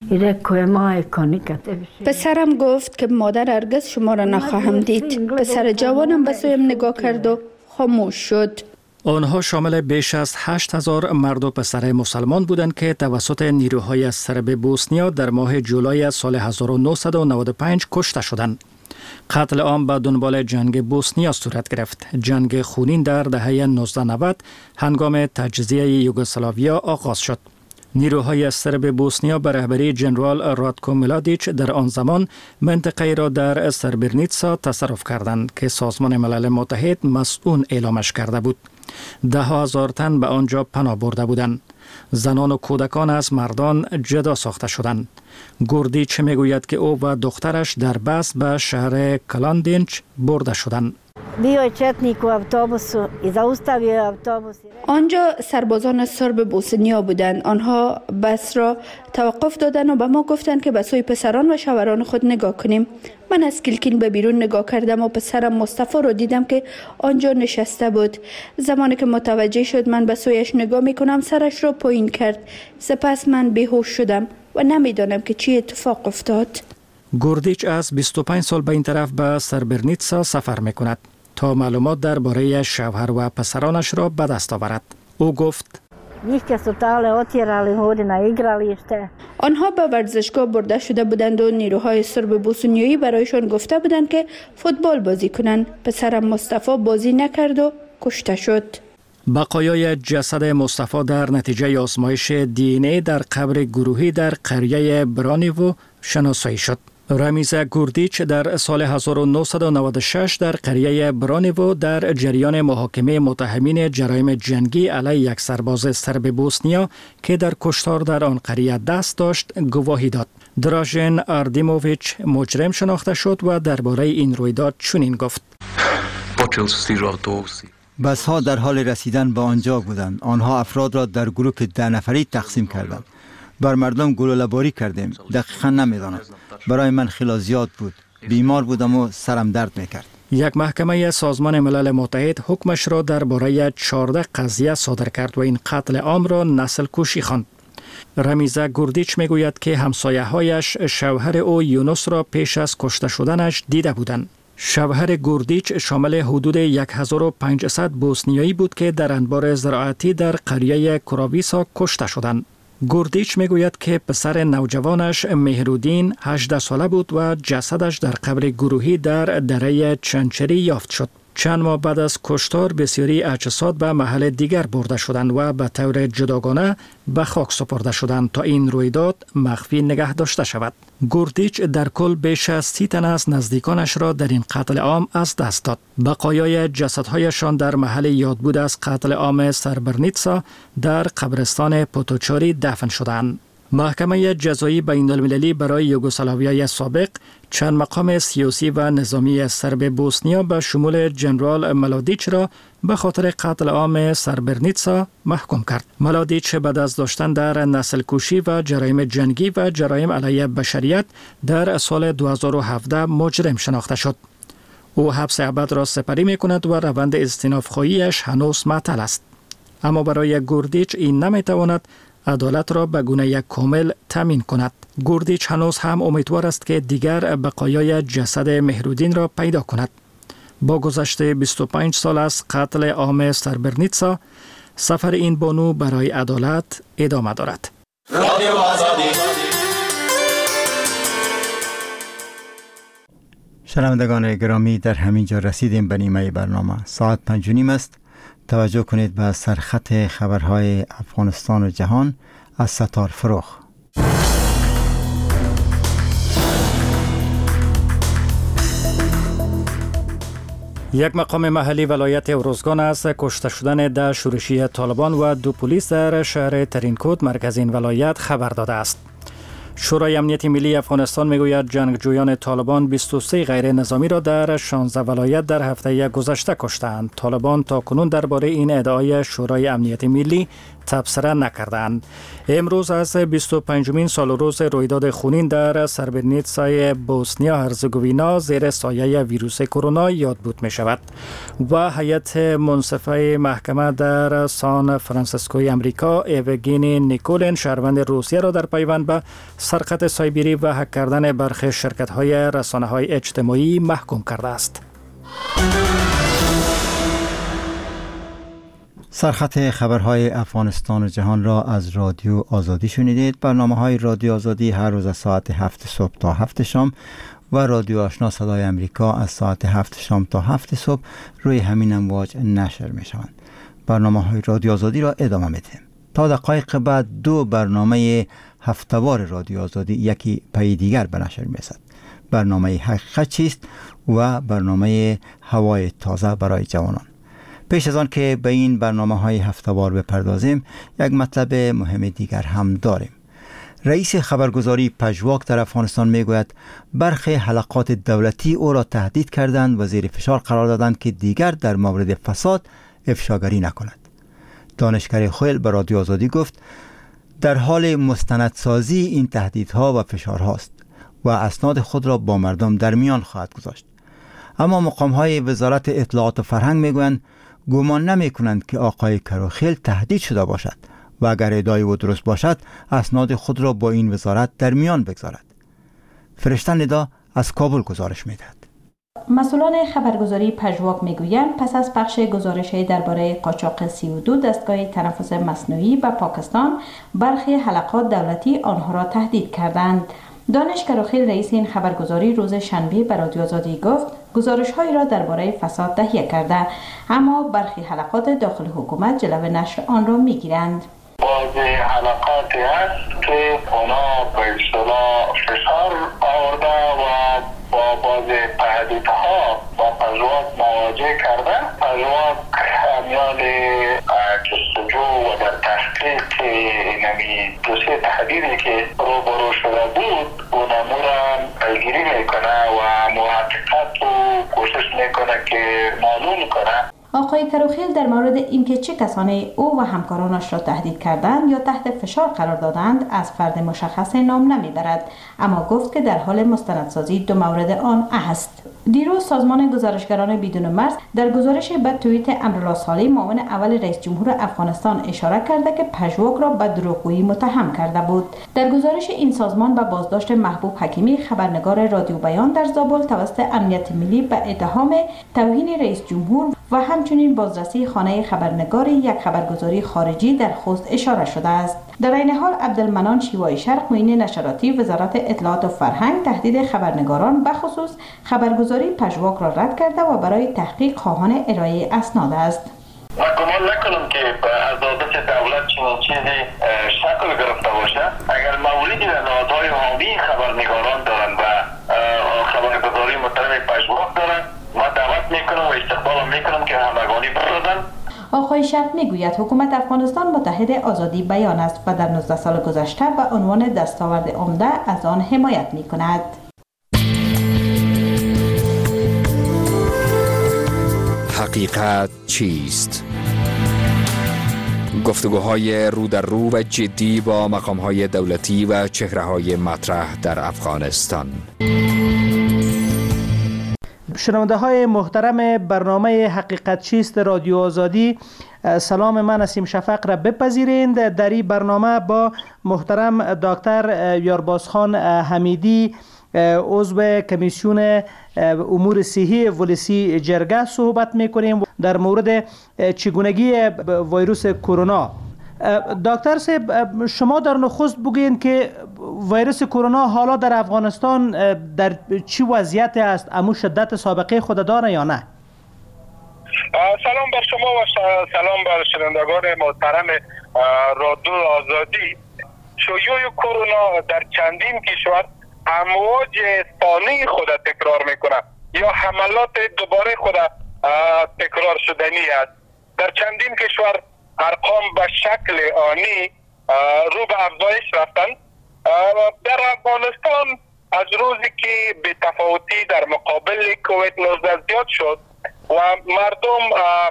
[SPEAKER 7] پسرم گفت که مادر هرگز شما را نخواهم دید. پسر جوانم به سویم نگاه کرد و خاموش شد.
[SPEAKER 2] آنها شامل بیش از هشت هزار مرد و پسر مسلمان بودند که توسط نیروهای سرب بوسنیا در ماه جولای سال هزار و نهصد و نود و پنج کشته شدند. قتل عام به دنبال جنگ بوسنیا صورت گرفت. جنگ خونین در دهه نوزده نود هنگام تجزیه یوگسلاویا آغاز شد. نیروهای سرب بوسنیا به رهبری جنرال راتکو ملادیچ در آن زمان منطقه را در سربرنیتسا تصرف کردند که سازمان ملل متحد مسئول اعلامش کرده بود. ده هزار تن به آنجا پناه برده بودند. زنان و کودکان از مردان جدا ساخته شدند. گوردیچ میگوید که او و دخترش در بس به شهر کلاندینچ برده شدند.
[SPEAKER 7] آنجا سربازان سرب بوسنیا بودند. آنها بس را توقف دادند و به ما گفتند که به سوی پسران و شوهران خود نگاه کنیم. من از کلکین به بیرون نگاه کردم و پسرم مصطفی را دیدم که آنجا نشسته بود. زمانی که متوجه شد من به سویش نگاه میکنم سرش را پایین کرد. سپس من بیهوش شدم و نمیدانم که چی اتفاق افتاد.
[SPEAKER 2] گوردیچ از بیست و پنج سال به این طرف به سربرنیتسا سفر میکند تا معلومات درباره شوهر و پسرانش را به دست آورد. او گفت
[SPEAKER 7] آنها به ورزشگاه برده شده بودند و نیروهای سرب بوسنیایی برایشان گفته بودند که فوتبال بازی کنند. پسرم مصطفی بازی نکرد و کشته شد.
[SPEAKER 2] بقایای جسد مصطفی در نتیجه آزمایش دی ان ای در قبر گروهی در قریه برانیوو شناسایی شد. رمیزا گوردیچ در سال هزار و نهصد و نود و شش در قریه برانیوو در جریان محاکمه متهمین جرایم جنگی علیه یک سرباز سرب بوسنیا که در کشتار در آن قریه دست داشت گواهی داد. دراژن آردیموویچ مجرم شناخته شد و درباره این رویداد چنین گفت:
[SPEAKER 1] بسها در حال رسیدن به آنجا بودند. آنها افراد را در گروه ده نفری تقسیم کردند. بر مردم گلوله باری کردیم. دقیقا نمیدانم. برای من خیلی زیاد بود. بیمار بودم و سرم درد میکرد.
[SPEAKER 2] یک محکمه سازمان ملل متحد حکمش را درباره چهارده قضیه صادر کرد و این قتل عام را نسل کشی خواند. رمیزا گوردیچ میگوید که همسایه‌هایش شوهر او یونس را پیش از کشته شدنش دیده بودند. شوهر گوردیچ شامل حدود هزار و پانصد بوسنیایی بود که در انبار زراعتی در قریه کراویسا کشته شدند. گوردیچ میگوید که پسر نوجوانش مهرودین هجده ساله بود و جسدش در قبر گروهی در دره چنچری یافت شد. چند ماه بعد از کشتار بسیاری اجساد به محل دیگر برده شدند و به طور جداگانه به خاک سپرده شدند تا این رویداد مخفی نگه داشته شود. گوردیچ در کل بیش از سی تن از نزدیکانش را در این قتل عام از دست داد. بقایای جسدهایشان در محل یادبود از قتل عام سربرنیتسا در قبرستان پوتوچاری دفن شدند. محکمه جزایی بین المللی برای یوگسلاویای سابق چند مقام سیاسی و نظامی سرب بوسنیا به شمول جنرال ملادیچ را به خاطر قتل عام سربرنیتسا محکوم کرد. ملادیچ بعد از داشتن در نسل کشی و جرایم جنگی و جرایم علیه بشریت در سال دو هزار و هفده مجرم شناخته شد. او حبس ابد را سپری می کند و روند استیناف خواهیش هنوز معطل است. اما برای گوردیچ این نمی تواند عدالت را به گونه یک کامل تامین کند. گوردیچ هنوز هم امیدوار است که دیگر بقایای جسد مهرودین را پیدا کند. با گذشت بیست و پنج سال از قتل عام سربرنیتسا، سفر این بانو برای عدالت ادامه دارد. رادیو آزادی.
[SPEAKER 1] شنوندگان گرامی، در همین جا رسیدیم به نیمه برنامه. ساعت پنج و نیم است. توجه کنید به سرخط خبرهای افغانستان و جهان از ستار فروخ.
[SPEAKER 2] یک مقام محلی ولایت ارزگان از کشته شدن ده شورشی طالبان و دو پلیس در شهر ترینکوت مرکز این ولایت خبر داده است. شورای امنیت ملی افغانستان میگوید جنگجویان طالبان بیست و سه غیر نظامی را در شانزده ولایت در هفته گذشته کشتند. طالبان تا کنون درباره این ادعای شورای امنیت ملی تبصره نکردند. امروز از بیست و پنجمین سال روز رویداد خونین در سربرنیتسای بوسنیا هرزگوینا زیر سایه ویروس کرونا یاد بود می شود و هیئت منصفه محکمه در سان فرانسیسکوی امریکا ایوگینی نیکولن شهروند روسیه را در پیوند به سرقت سایبری و هک کردن برخی شرکت‌های رسانه‌های اجتماعی محکوم کرده است.
[SPEAKER 1] سرخط خبرهای افغانستان و جهان را از رادیو آزادی شنیدید. برنامه‌های رادیو آزادی هر روز از ساعت هفت صبح تا هفت شام و رادیو آشنا صدای امریکا از ساعت هفت شام تا هفت صبح روی همین امواج نشر می‌شوند. برنامه‌های رادیو آزادی را ادامه می‌دهیم. تا دقایق بعد دو برنامه هفته‌وار رادیو آزادی یکی پی دیگر به نشر می‌رسد. برنامه حقیقت چیست و برنامه هوای تازه برای جوانان. پیش از آن که به این برنامه‌های هفته‌وار بپردازیم، یک مطلب مهم دیگر هم داریم. رئیس خبرگزاری پژواک در افغانستان میگوید برخی حلقات دولتی او را تهدید کردند و زیر فشار قرار دادند که دیگر در مورد فساد افشاگری نکند. دانشگر خویل به رادیو آزادی گفت در حال مستندسازی این تهدیدها و فشارهاست و اسناد خود را با مردم در میان خواهد گذاشت. اما مقام‌های وزارت اطلاعات و فرهنگ میگویند گمان نمی کنند که آقای کروخیل تهدید شده باشد و اگر ادعای او درست باشد اسناد خود را با این وزارت در میان بگذارد. فرشته ندا از کابل گزارش میدهد.
[SPEAKER 7] مسئولان خبرگزاری پژواک میگویند پس از پخش گزارش‌های درباره قاچاق سی و دو دستگاه تنفس مصنوعی به پاکستان، برخی حلقات دولتی آنها را تهدید کردند. دانش کروخیل رئیس این خبرگزاری روز شنبه به رادیو آزادی گفت گزارش‌هایی را درباره فساد تهیه کرده، اما برخی حلقات داخل حکومت جلوه نشر آن را میگیرند.
[SPEAKER 20] بعضی حلقاتی هست که اونا به اصطلاح فشار آورده و با بعضی تهدیدها با پژواک مواجه کرده. پژواک میان جستجو و در تحقیق نمی دوسیه تحدیدی که روبرو شده بود اون امورا پیگیری میکنه و محققات رو کوشش میکنه که معلوم کنه.
[SPEAKER 7] آقای کروخیل در مورد اینکه چه کسانی او و همکارانش را تهدید کردند یا تحت فشار قرار دادند از فرد مشخص نام نمیبرد، اما گفت که در حال مستندسازی دو مورد آن است. دیروز سازمان گزارشگران بدون مرز در گزارش به توییت امرالله صالح معاون اول رئیس جمهور افغانستان اشاره کرده که پژواک را به دروغگویی متهم کرده بود. در گزارش این سازمان به بازداشت محبوب حکیمی خبرنگار رادیو بیان در زابل توسط امنیت ملی به اتهام توهین رئیس جمهور و همچنین بازرسی خانه خبرنگار یک خبرگزاری خارجی در خوست اشاره شده است. در این حال عبدالمنان شیوای شرق معین نشراتی وزارت اطلاعات و فرهنگ تهدید خبرنگاران به خصوص خبرگزاری پژواک را رد کرده و برای تحقیق خواهان ارائه اسناد است.
[SPEAKER 20] و گمان نکنم که به عضلات دولت چنین چیزی شکل گرفته باشه. اگر موردی در نهادهای حامی خبرنگاران دارند و خبرگزاری محترم پژواک دارند، ما دعوت میکنم و استقبال میکنم که همگانی بردن.
[SPEAKER 21] آقای شب میگوید حکومت افغانستان متحد آزادی بیان است و در نوزده سال گذشته به عنوان دستاورد عمده از آن حمایت میکند.
[SPEAKER 22] حقیقت چیست؟ گفتگوهای رو در رو و جدی با مقامهای دولتی و چهره‌های مطرح در افغانستان.
[SPEAKER 23] شنونده های محترم برنامه حقیقت چیست رادیو آزادی، سلام من نسیم شفق را بپذیرید. در این برنامه با محترم دکتر یاربازخان حمیدی عضو کمیسیون امور صحی ولسی جرگه صحبت میکنیم در مورد چگونگی ویروس کرونا. دکتر صاحب، شما در نخست بگوین که ویروس کرونا حالا در افغانستان در چی وضعیت است؟ امو شدت سابقه خود داره یا نه؟
[SPEAKER 24] سلام بر شما و سلام بر شنوندگان محترم رادیو آزادی. شیوع کرونا در چندین کشور امواج ثانی خود تکرار میکنه یا حملات دوباره خود تکرار شدنی است. در چندین کشور ارقام به شکل آنی رو به افزایش رفتند. در افغانستان از روزی که به تفاوتی در مقابل کووید نوزده زیاد شد و مردم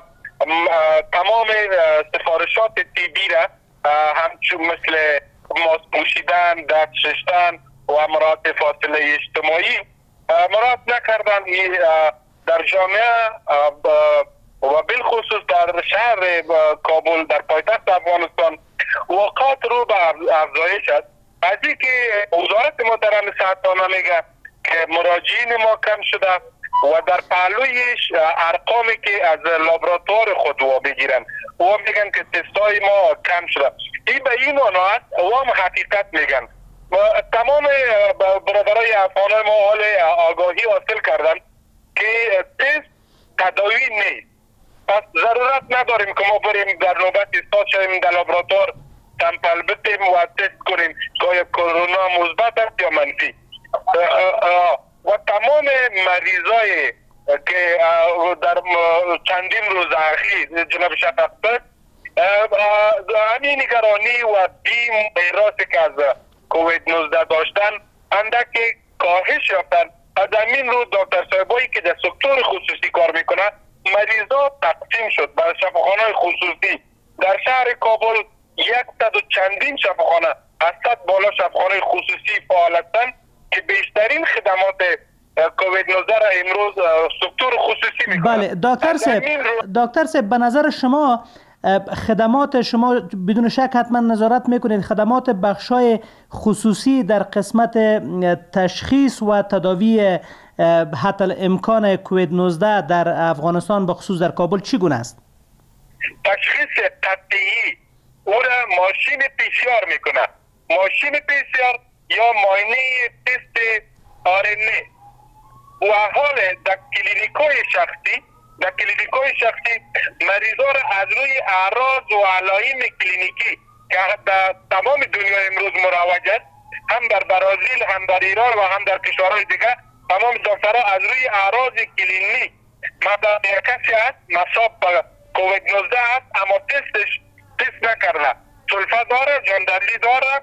[SPEAKER 24] تمام سفارشات طبی را همچون مثل ماسک پوشیدن، دست شستن و مراعات فاصله اجتماعی مراعات نکردن، در جامعه و بالخصوص در شهر کابل در پایتخت افغانستان وقات رو به افزایش است. از اینکه وزارت محترم صحت‌خانه میگه که مراجعین ما کم شده و در پهلویش ارقامی که از لابراتوار خود و بگیرن و میگن که تستای ما کم شده، این به این معنا است و هم حقیقت میگن. و تمام برادرای افغان ما حال آگاهی حاصل کردن که تست تداوی نیست. پس ضرورت نداریم که ما بریم در نوبت ایستاد شویم در لابراتوار سمپل بتیم و تست کنیم که آیا کرونا مثبت است یا منفی. و تمام مریضای که در چندین روز اخیر جناب شفق همین نگرانی و بیم ویروسی که از کووید نوزده داشتن اندک کاهش یافتن. از همین رو دکتر صاحبایی که در سکتور خصوصی کار میکنه مریضا تقسیم شد بر شفاخانه‌های خصوصی. در شهر کابل یکصد و چندین شفاخانه از صد بالا شفاخانه خصوصی فعال هستند که بیشترین خدمات کووید نوزده را امروز سکتور خصوصی میکنه.
[SPEAKER 23] بله دکتر صاحب، دکتر صاحب به نظر شما خدمات شما بدون شک حتما نظارت میکنید، خدمات بخشای خصوصی در قسمت تشخیص و تداوی حتی امکان کووید نوزده در افغانستان به خصوص در کابل چگونه است؟
[SPEAKER 24] تشخیص قطعی او را ماشین پی سی آر میکنه، ماشین پی سی آر یا معاینه تست آر ان ای و حال در کلینیکای شخصی در کلینیکای شخصی مریضا را از روی اعراض و علائم کلینیکی که در تمام دنیا امروز مروج است، هم در برزیل هم در ایران و هم در کشورهای دیگه تمام دکترها از روی اعراض کلینیک مثلا یک کسی است مصاب به کووید نوزده است اما تستش تست نکرده، سلفه داره، جاندردی داره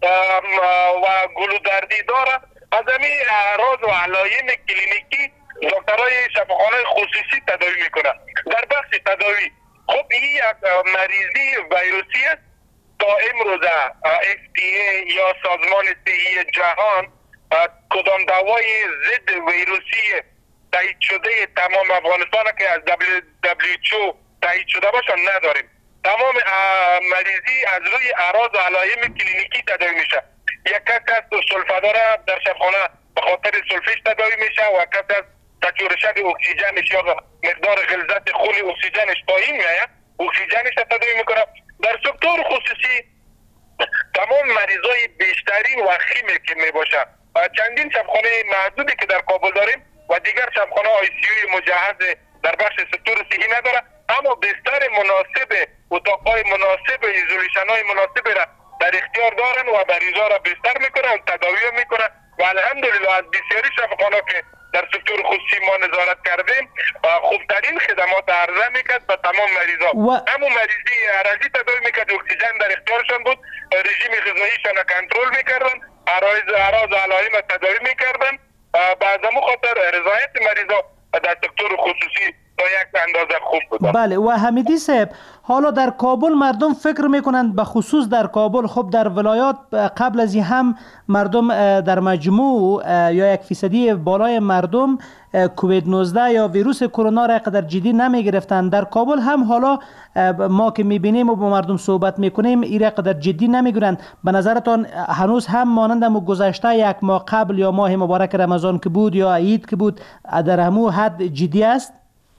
[SPEAKER 24] و گلودردی داره، از همین اعراض و علائم کلینیکی دکترهای شفاخانه خصوصی تداوی میکنه. در بخش تداوی خب این یک مریضی ویروسی است. تا امروز اف دی ای یا سازمان صحی جهان کدام دوای ضد ویروسی تایید شده تمام افغانستان که از دبلیو دبلیو اچ او تایید شده باشه نداریم. تمام مریضی از روی اعراض و علائم کلینیکی تداوی میشه. یک کس از سلفه داره در شفاخانه به خاطر سلفش تداوی میشه و کس از سچورشن اکسیژنش یا مقدار غلظت خون اکسیژنش پایین میاد اکسیژنش تداوی میکنه. در سکتور خصوصی تمام مریضای بیشترین وخیمه که میباشه چندین شفاخانه محدودی که در کابل داریم و دیگر شفاخانه آی سی یو مجهز در بخش سکتور صحی نداره، اما بستر مناسب اتاقای مناسب ایزولیشن های مناسب را در اختیار دارن و مریضا را بستر میکنن و تداوی میکنن و الحمدلله از بسیاری شفاخانه که در سکتور خصوصی ما نظارت کردیم خوبترین خدمات عرضه میکرد به تمام مریضا و... همون مریضی عرضی تداوی میکرد، اکسیژن در اختیارشان بود، رژیم غذاییشان کنترل میکردن، عراض عراض علائم تداوی میکردن. بعد از خاطر رضایت مریضا در سکتور خصوصی تا یک اندازه خوب بود.
[SPEAKER 23] بله و حمیدی صاحب، حالا در کابل مردم فکر میکنند به خصوص در کابل، خب در ولایات قبل از این هم مردم در مجموع یا یک فیصدی بالای مردم کووید نوزده یا ویروس کرونا را قدر جدی نمی گرفتند. در کابل هم حالا ما که میبینیم و با مردم صحبت میکنیم این قدر جدی نمیگیرند. به نظرتان هنوز هم مانند گذشته یک ماه قبل یا ماه مبارک رمضان که بود یا عید که بود در همو حد جدی است؟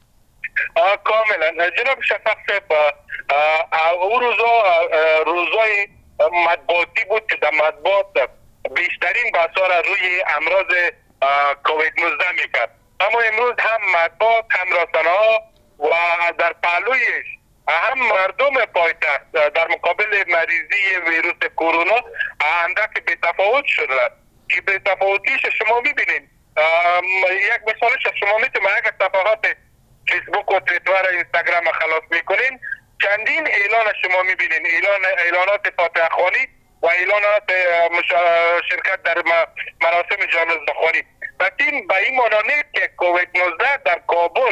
[SPEAKER 24] کاملا جناب شفاق صاحب، او روزا روزای مطبوعاتی بود که در مطبوعات بیشترین بحثا را روی امراض کووید نوزده میکرد، اما امروز هم مطبوعات هم رسانه ها و در پهلویش هم مردم پایتخت در مقابل مریضی ویروس کرونا اندک بی‌تفاوت شده که بی‌تفاوتیش شما میبینید. یک مثالش شما میتونید اگر صفحات فیسبوک و توییتر و اینستاگرام خلاص میکنین، چندین اعلان شما میبینین، اعلان اعلانات فاتحه خوانی و اعلانات شرکت در مراسم جنازه خوانی. بتین به این معنی که کووید نوزده در کابل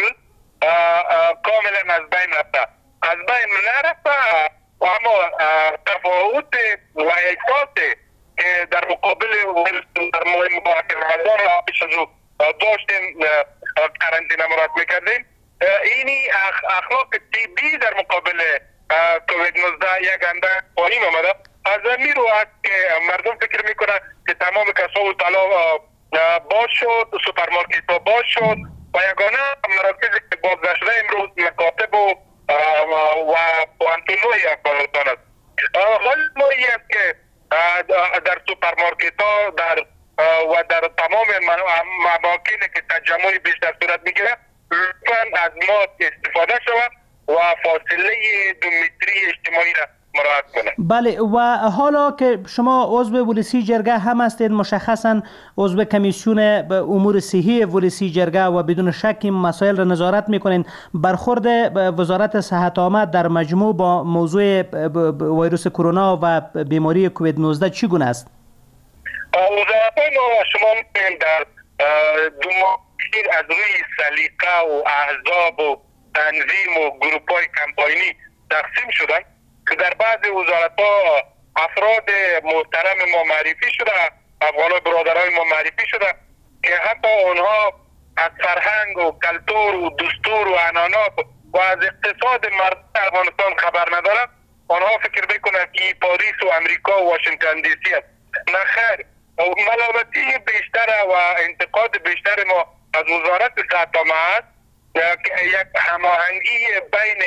[SPEAKER 24] کاملا از بین رفته، از بین نرفته، اما تفاوت و احساس که در مقابل در ماه مبارک رمضان را پیش از او داشتیم قرنطینه مراد میکردیم، اینی اخلاق طبی در مقابل کووید نوزده یک اندک پایین آمده. از این رو است که مردم فکر میکنن که تمام کسا و طلا باز شد، سوپرمارکت ها باز شد و یگانه مراکزی که باز نشده امروز مکاتب و و پوانتونوی افغانستان است. حال ما این است که در سوپرمارکت ها در و در تمام مواقعی که تجمعی بیشتر صورت میگیره لطفاً از ماسک استفاده شود و فاصله دو متری اجتماعی را مراعات کنه.
[SPEAKER 23] بله و حالا که شما عضو ولسی جرگه هم هستید، مشخصاً عضو کمیسیون امور صحی ولسی جرگه و بدون شک این مسائل را نظارت میکنین، برخورد وزارت صحت عامه در مجموع با موضوع ویروس کرونا و بیماری کووید نوزده چگونه است؟
[SPEAKER 24] وزارت ما شما می‌بینید در دو ماه از روی سلیقه و احزاب و تنظیم و گروپ های کمپاینی تقسیم شدن که در بعض وزارت ها افراد محترم ما معرفی شده، افغان برادرای ما معرفی شده که حتی اونها از فرهنگ و کلتور و دستور و عنعنات و از اقتصاد مردم افغانستان خبر ندارن. آنها فکر میکنن که پاریس و امریکا و واشنگتن دی سی است. نه خیر، ملامتی بیشتر و انتقاد بیشتر ما از وزارت صحت عامه است که یک هماهنگی بین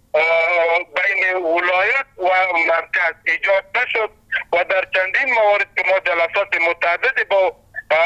[SPEAKER 24] بین ولایت و مرکز ایجاد نشد و در چندین موارد که ما جلسات متعدد با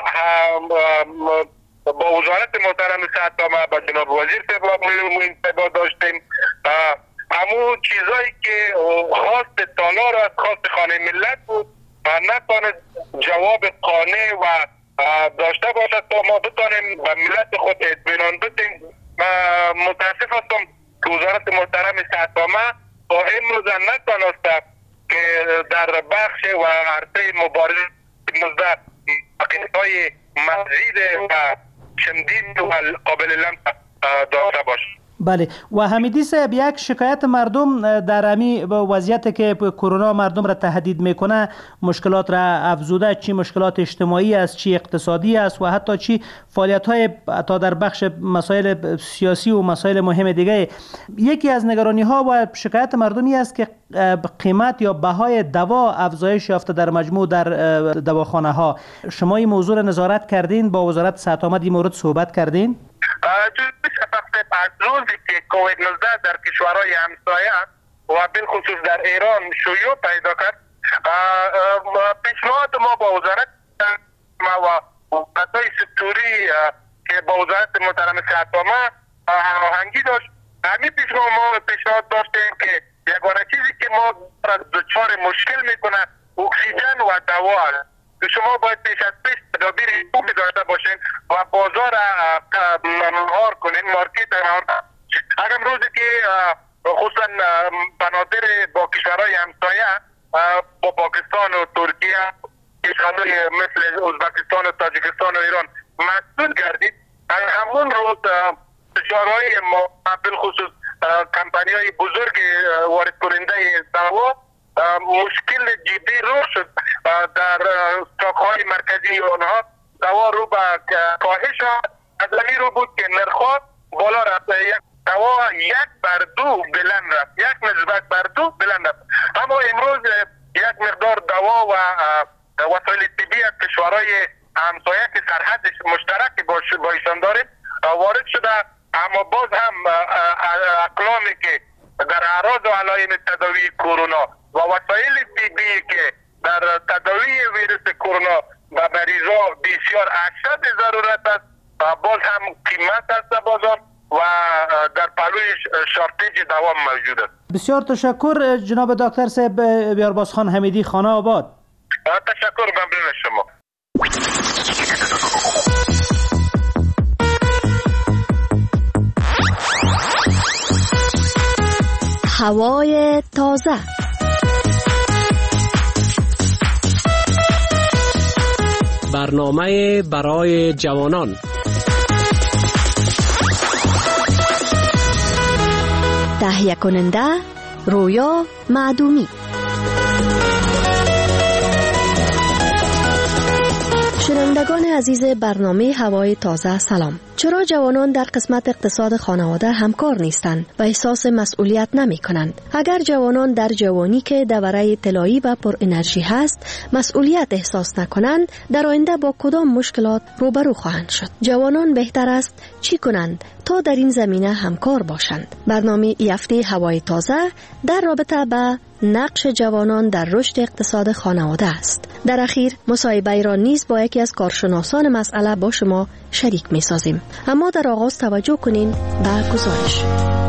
[SPEAKER 24] با وزارت محترم صحت عامه با جناب وزیر صاحب انتباه داشتیم، همون چیزایی که خواست تالار از خواست خانه ملت بود و نتوانست جواب قانع و داشته باشد تا ما بتانیم به ملت خود اطمینان بدیم. متاسف هستم که وزارت محترم صحت عامه تا امروز نتوانسته که در بخش و عرصه مبارزه نوزده های مزید و چندین و قابل لمس داشته باشد.
[SPEAKER 23] بله و حمیدی صاحب، یک شکایت مردم در امی وضعیت که کرونا مردم را تهدید میکنه، مشکلات را افزوده، چی مشکلات اجتماعی است، چی اقتصادی است و حتی چی فعالیت های تا در بخش مسائل سیاسی و مسائل مهم دیگه. یکی از نگرانی ها و شکایت مردمی است که قیمت یا بهای دوا افزایش یافته در مجموع در دواخانه ها. شما این موضوع را نظارت کردین؟ با وزارت صحت عامه این مورد صحبت کردین؟
[SPEAKER 24] از روزی که کووید نوزده در کشورهای همسایه و بالخصوص در ایران شیوع پیدا کرد، پیشنهاد ما با وزارت و وزارت‌های سکتوری که با وزارت محترم صحت عامه هماهنگی داشت، همین پیشنهاد ما پیشنهاد داشتیم که یگانه چیزی که ما دچار مشکل میکنه اکسیژن و دوا است شما باید پیش از پیش تدابیر خوبی داشته باشین و بازار مهار کنین، مارکت مهار. اگر روزی که خصوصا بنادر با کشورهای همسایه با پاکستان و ترکیه، کشورهای مثل ازبکستان و تاجیکستان و ایران مسئول گردید، همون روز تجارهای ما بالخصوص کمپانی های بزرگ وارد کننده دوا مشکل جدی رو شد. در استاکهای مرکزی آنها دوا رو به کاهش از این رو بود که نرخ‌ها بالا رفت، یک دوا یک بر دو بلند رفت، یک نسبت بر دو بلند رفت. اما امروز یک مقدار دوا و وسایل طبی از کشورهای همسایه که سرحد مشترک با ایشان داریم وارد شده، اما باز هم اقلامی که در اعراض و علائم تداوی کرونا و وسایل طبی که در تداوی ویروس کرونا و مریضا بسیار اشد ضرورت است، باز هم قیمت است بازار و در پلوی شارتیج دوام موجود است.
[SPEAKER 23] بسیار تشکر جناب دکتر صاحب بیارباز خان حمیدی، خانه آباد.
[SPEAKER 24] تشکر ممنون شما.
[SPEAKER 3] هوای تازه.
[SPEAKER 4] برنامه برای جوانان.
[SPEAKER 3] تهیه کننده رویا معدومی. شنوندگان عزیز برنامه هوای تازه سلام. چرا جوانان در قسمت اقتصاد خانواده همکار نیستند و احساس مسئولیت نمی کنند؟ اگر جوانان در جوانی که دوره طلایی و پر انرژی هست مسئولیت احساس نکنند، در آینده با کدام مشکلات روبرو خواهند شد؟ جوانان بهتر است چی کنند تا در این زمینه همکار باشند؟ برنامه ای هفته هوای تازه در رابطه به نقش جوانان در رشد اقتصاد خانواده است. در اخیر مصاحبه را نیز با یکی از کارشناسان مسئله با شما شریک می سازیم. اما در آغاز توجه کنین به گزارش.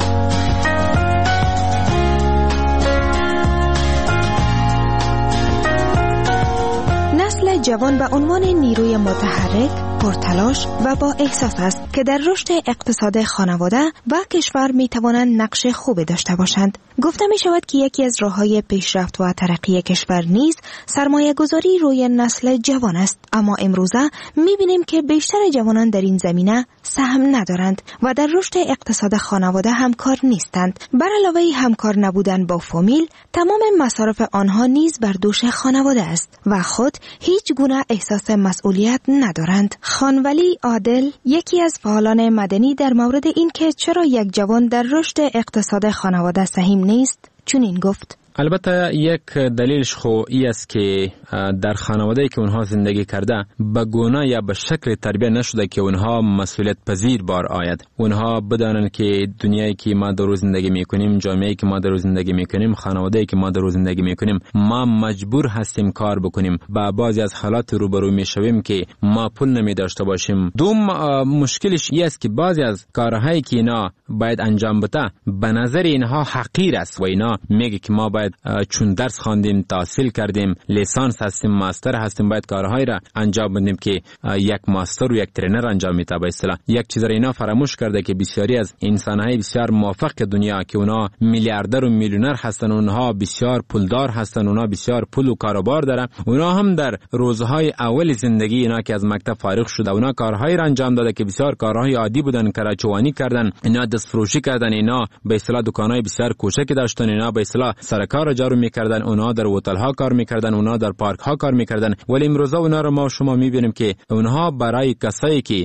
[SPEAKER 8] نسل جوان به عنوان نیروی متحرک، پرتلاش و با احساس است که در رشد اقتصاد خانواده و کشور می توانند نقش خوبی داشته باشند. گفته می شود که یکی از راه‌های پیشرفت و ترقی کشور نیز سرمایه گذاری روی نسل جوان است، اما امروزه می بینیم که بیشتر جوانان در این زمینه سهم ندارند و در رشد اقتصاد خانواده همکار نیستند. بر علاوه همکار نبودن با فامیل، تمام مصارف آنها نیز بر دوش خانواده است و خود هیچ گونه احساس مسئولیت ندارند. خانولی عادل، یکی از فعالان مدنی، در مورد این که چرا یک جوان در رشد اقتصاد خانواده سهم نیست چنین گفت:
[SPEAKER 9] البته یک دلیلش خو ای است که در خانواده‌ای که اونها زندگی کرده به گونه یا به شکل تربیت نشده که اونها مسئولیت پذیر بار آید. اونها بدانند که دنیایی که ما در روز زندگی میکنیم، جامعه‌ای که ما در روز زندگی میکنیم، خانواده‌ای که ما در روز زندگی میکنیم، ما مجبور هستیم کار بکنیم. با بعضی از حالات روبرو میشویم که ما پول نمی داشته باشیم. دوم مشکلش ای است که بعضی از کارهایی که اینا باید انجام بده به نظر اینها حقیر است و اینا میگه که ما باید چون درس خواندیم، تحصیل کردیم، لیسانس هستیم، ماستر هستیم، باید کارهایی را انجام بدیم که یک ماستر و یک ترینر انجام میده. به اصطلاح یک چیز را اینا فراموش کرده که بسیاری از انسان‌های بسیار موفق دنیا که اونا میلیاردر و میلیونر هستن، اونها بسیار پولدار هستن، اونها بسیار پول و کاروبار دارن، اونها هم در روزهای اول زندگی اینا که از مکتب فارغ شده اونا کارهایی را انجام داده که بسیار کارهای عادی بودن، کراچوانی کردن، اینا دستفروشی کردن، اینا به اصطلاح دکانای بسیار کوچکی داشتن، اینا به اصطلاح سرکار را جارو میکردن، اونها در هتل ها کار میکردن، اونها در پارک ها کار میکردن. ولی امروز اونا رو ما شما میبینیم که اونها برای کسایی که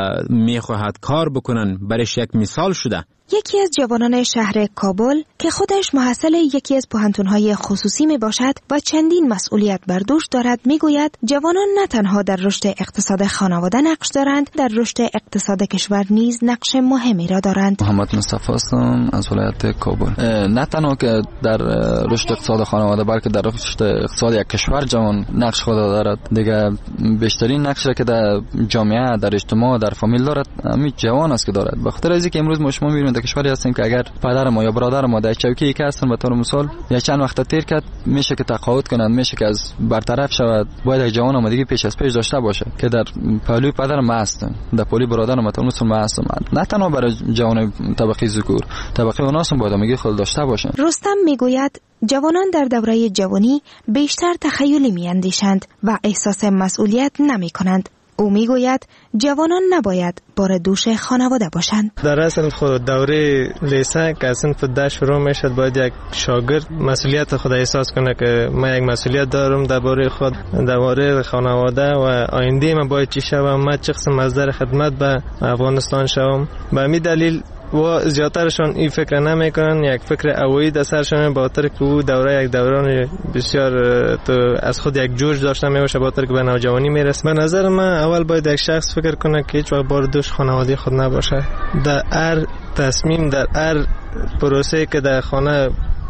[SPEAKER 9] میخواهد کار بکنن برایش یک مثال شده.
[SPEAKER 8] یکی از جوانان شهر کابل که خودش محصل یکی از پوهنتون‌های خصوصی می باشد و چندین مسئولیت بر دوش دارد میگوید جوانان نه تنها در رشد اقتصاد خانواده نقش دارند، در رشد اقتصاد کشور نیز نقش مهمی را دارند.
[SPEAKER 25] محمد مصطفی هستم از ولایت کابل. نه تنها که در رشد اقتصاد خانواده بلکه در رشد اقتصاد یک کشور جوان نقش خود دارد. دیگه بیشترین نقشی که در جامعه، در اجتماع، در فامیل دارد همین جوان است که دارد. به خاطر اینکه امروز ما شما می‌بینید در کشوری هستیم که اگر پدر ما یا برادر ما در چوکی که هستن به طور مثال یا چند وقت تیر کرد میشه که تقاعد کنند، میشه که از برطرف شود. باید جوان آمادگی پیش از پیش داشته باشه که در پهلوی پدر ما هستم، در پهلوی برادر ما طور مثال ما هستم. نه تنها برای جوان طبقه ذکور، طبقه اوناس هم باید آمادگی خود داشته باشه.
[SPEAKER 8] رستم میگوید جوانان در دوره جوانی بیشتر تخیلی میاندیشند و احساس مسئولیت نمی کنند. او میگوید جوانان نباید بار دوش خانواده باشند.
[SPEAKER 5] در اصل خود دوره لیسه که اصلا ده شروع میشد باید یک شاگرد مسئولیت خود احساس کنه که من یک مسئولیت دارم درباره خود، درباره خانواده و آینده من باید چی شوم، من چه قسم مصدر خدمت به افغانستان شوم. به همین دلیل و زیادترشان این فکر نمیکنن، یک فکر اوایی در سرشان با خاطر که او دوره یک دوران بسیار تو از خود یک جوش داشته میباشه با خاطر که به نوجوانی میرسه. به نظر من اول باید یک شخص فکر کنه که هیچ وقت بار دوش خانواده خود نباشه. در هر تصمیم، در هر پروسه که در خانه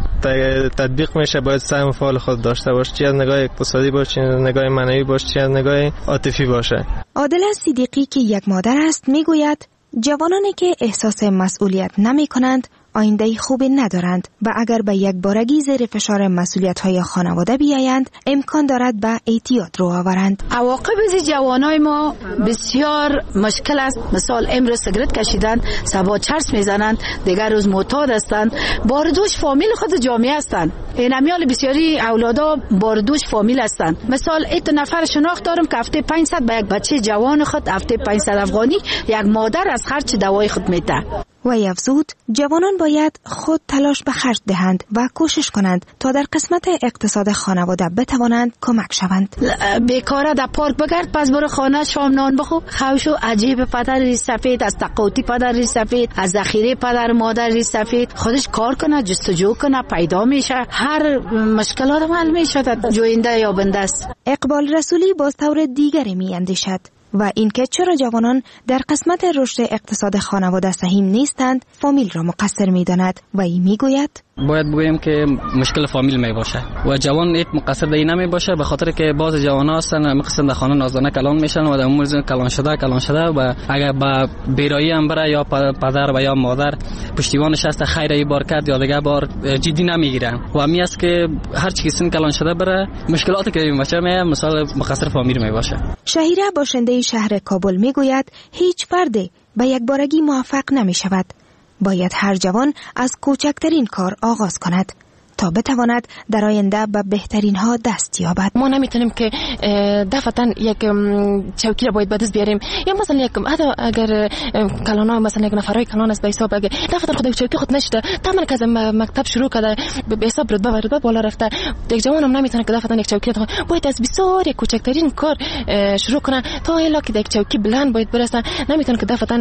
[SPEAKER 5] تطبیق میشه باید سهم فعال خود داشته باشه، چه از نگاه اقتصادی باشه، چه از نگاه معنوی باشه، چه از نگاه عاطفی باشه.
[SPEAKER 8] عادل صدیقی که یک مادر است میگوید جوانانی که احساس مسئولیت نمی کنند آینده خوبی ندارند و اگر به یک بارگی زیر فشار مسئولیت‌های خانواده بیایند امکان دارد به اعتیاد رو آورند.
[SPEAKER 11] عواقب از جوانای ما بسیار مشکل است. مثال امروز سیگرت کشیدند، صبح چرس میزنند، دیگر روز معتاد هستند، باردوش فامیل خود جامعه هستند. این امیال بسیاری اولادا باردوش فامیل هستند. مثال ایت نفر شناخت دارم که هفته پانصد به یک بچه جوان خود هفته پانصد افغانی یک مادر از خرج دوای خود میده.
[SPEAKER 8] و افزود جوانان باید خود تلاش به خرج دهند و کوشش کنند تا در قسمت اقتصاد خانواده بتوانند کمک شوند.
[SPEAKER 11] بیکاره در پارک بگرد، پس برو خانه شام نان بخو. خوشو عجیب پدر ری سفید، از تقاطی پدر ری سفید، از ذخیره پدر مادر ری سفید، خودش کار کنه، جستجو کنه، پیدا میشه، هر مشکلات حل میشه، جوینده یابنده است.
[SPEAKER 8] اقبال رسولی باز طور دیگری می اندیشد و اینکه چرا جوانان در قسمت رشد اقتصاد خانواده سهیم نیستند فامیل را مقصر می‌داند و این میگوید
[SPEAKER 12] باید بگویم که مشکل فامیل می باشه و جوان ایت مقصر دی نمی باشه، به خاطر که باز جوانا هستن میخواستن در خانه نازدانه کلان میشن و در امور کلان شده کلان شده و اگر با بیرایی هم بره یا پدر و یا مادر پشتیبانش هست خیر ای بار کرد یا دیگه بار جدی نمیگیرن و همین است که هر چی سن کلان شده بره مشکلاتی که میشه می مثلا مقصر فامیل می باشه.
[SPEAKER 8] شهیره باشنده شهر کابل میگوید هیچ فردی به یک بارگی موفق نمی شود. باید هر جوان از کوچکترین کار آغاز کند تا بتواند در آینده به بهترین ها دست یابد.
[SPEAKER 13] ما نمیتونیم که دفعتاً یک چوکی را باید به دست بیاریم یا مثلا یک اگر کلانا مثلا یک نفرای کلان است به حساب اگر دفعتاً خود چوکی خود نشده تمام که مکتب شروع کرده به حساب رتبه و رتبه بالا رفته، یک جوان هم نمیتونه که دفعتاً یک چوکی را باید از بسیار یک کوچکترین کار شروع کنه تا الا که یک چوکی بلند باید برسه. نمیتونه که دفعتاً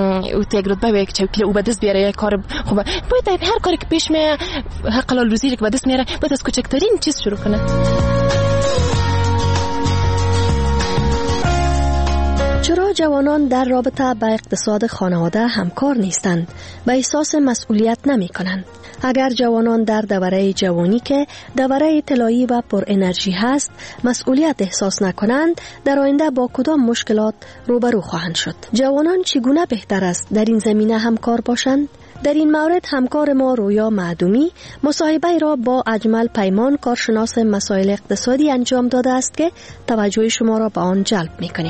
[SPEAKER 13] یک رتبه به یک چوکی او به دست بیاره یک کار خوبه. باید هر کاری که پیش میاد حق روزی که به دست میاره باید از کوچکترین چیز شروع کنه.
[SPEAKER 3] چرا جوانان در رابطه با اقتصاد خانواده همکار نیستند؟ به احساس مسئولیت نمی کنند. اگر جوانان در دوره جوانی که دوره طلایی و پر انرژی هست مسئولیت احساس نکنند، در آینده با کدام مشکلات روبرو خواهند شد؟ جوانان چگونه بهتر است در این زمینه همکار باشند؟ در این مورد همکار ما رویا معدومی مصاحبه را با اجمل پیمان کارشناس مسائل اقتصادی انجام داده است که توجه شما را به آن جلب می‌کنیم.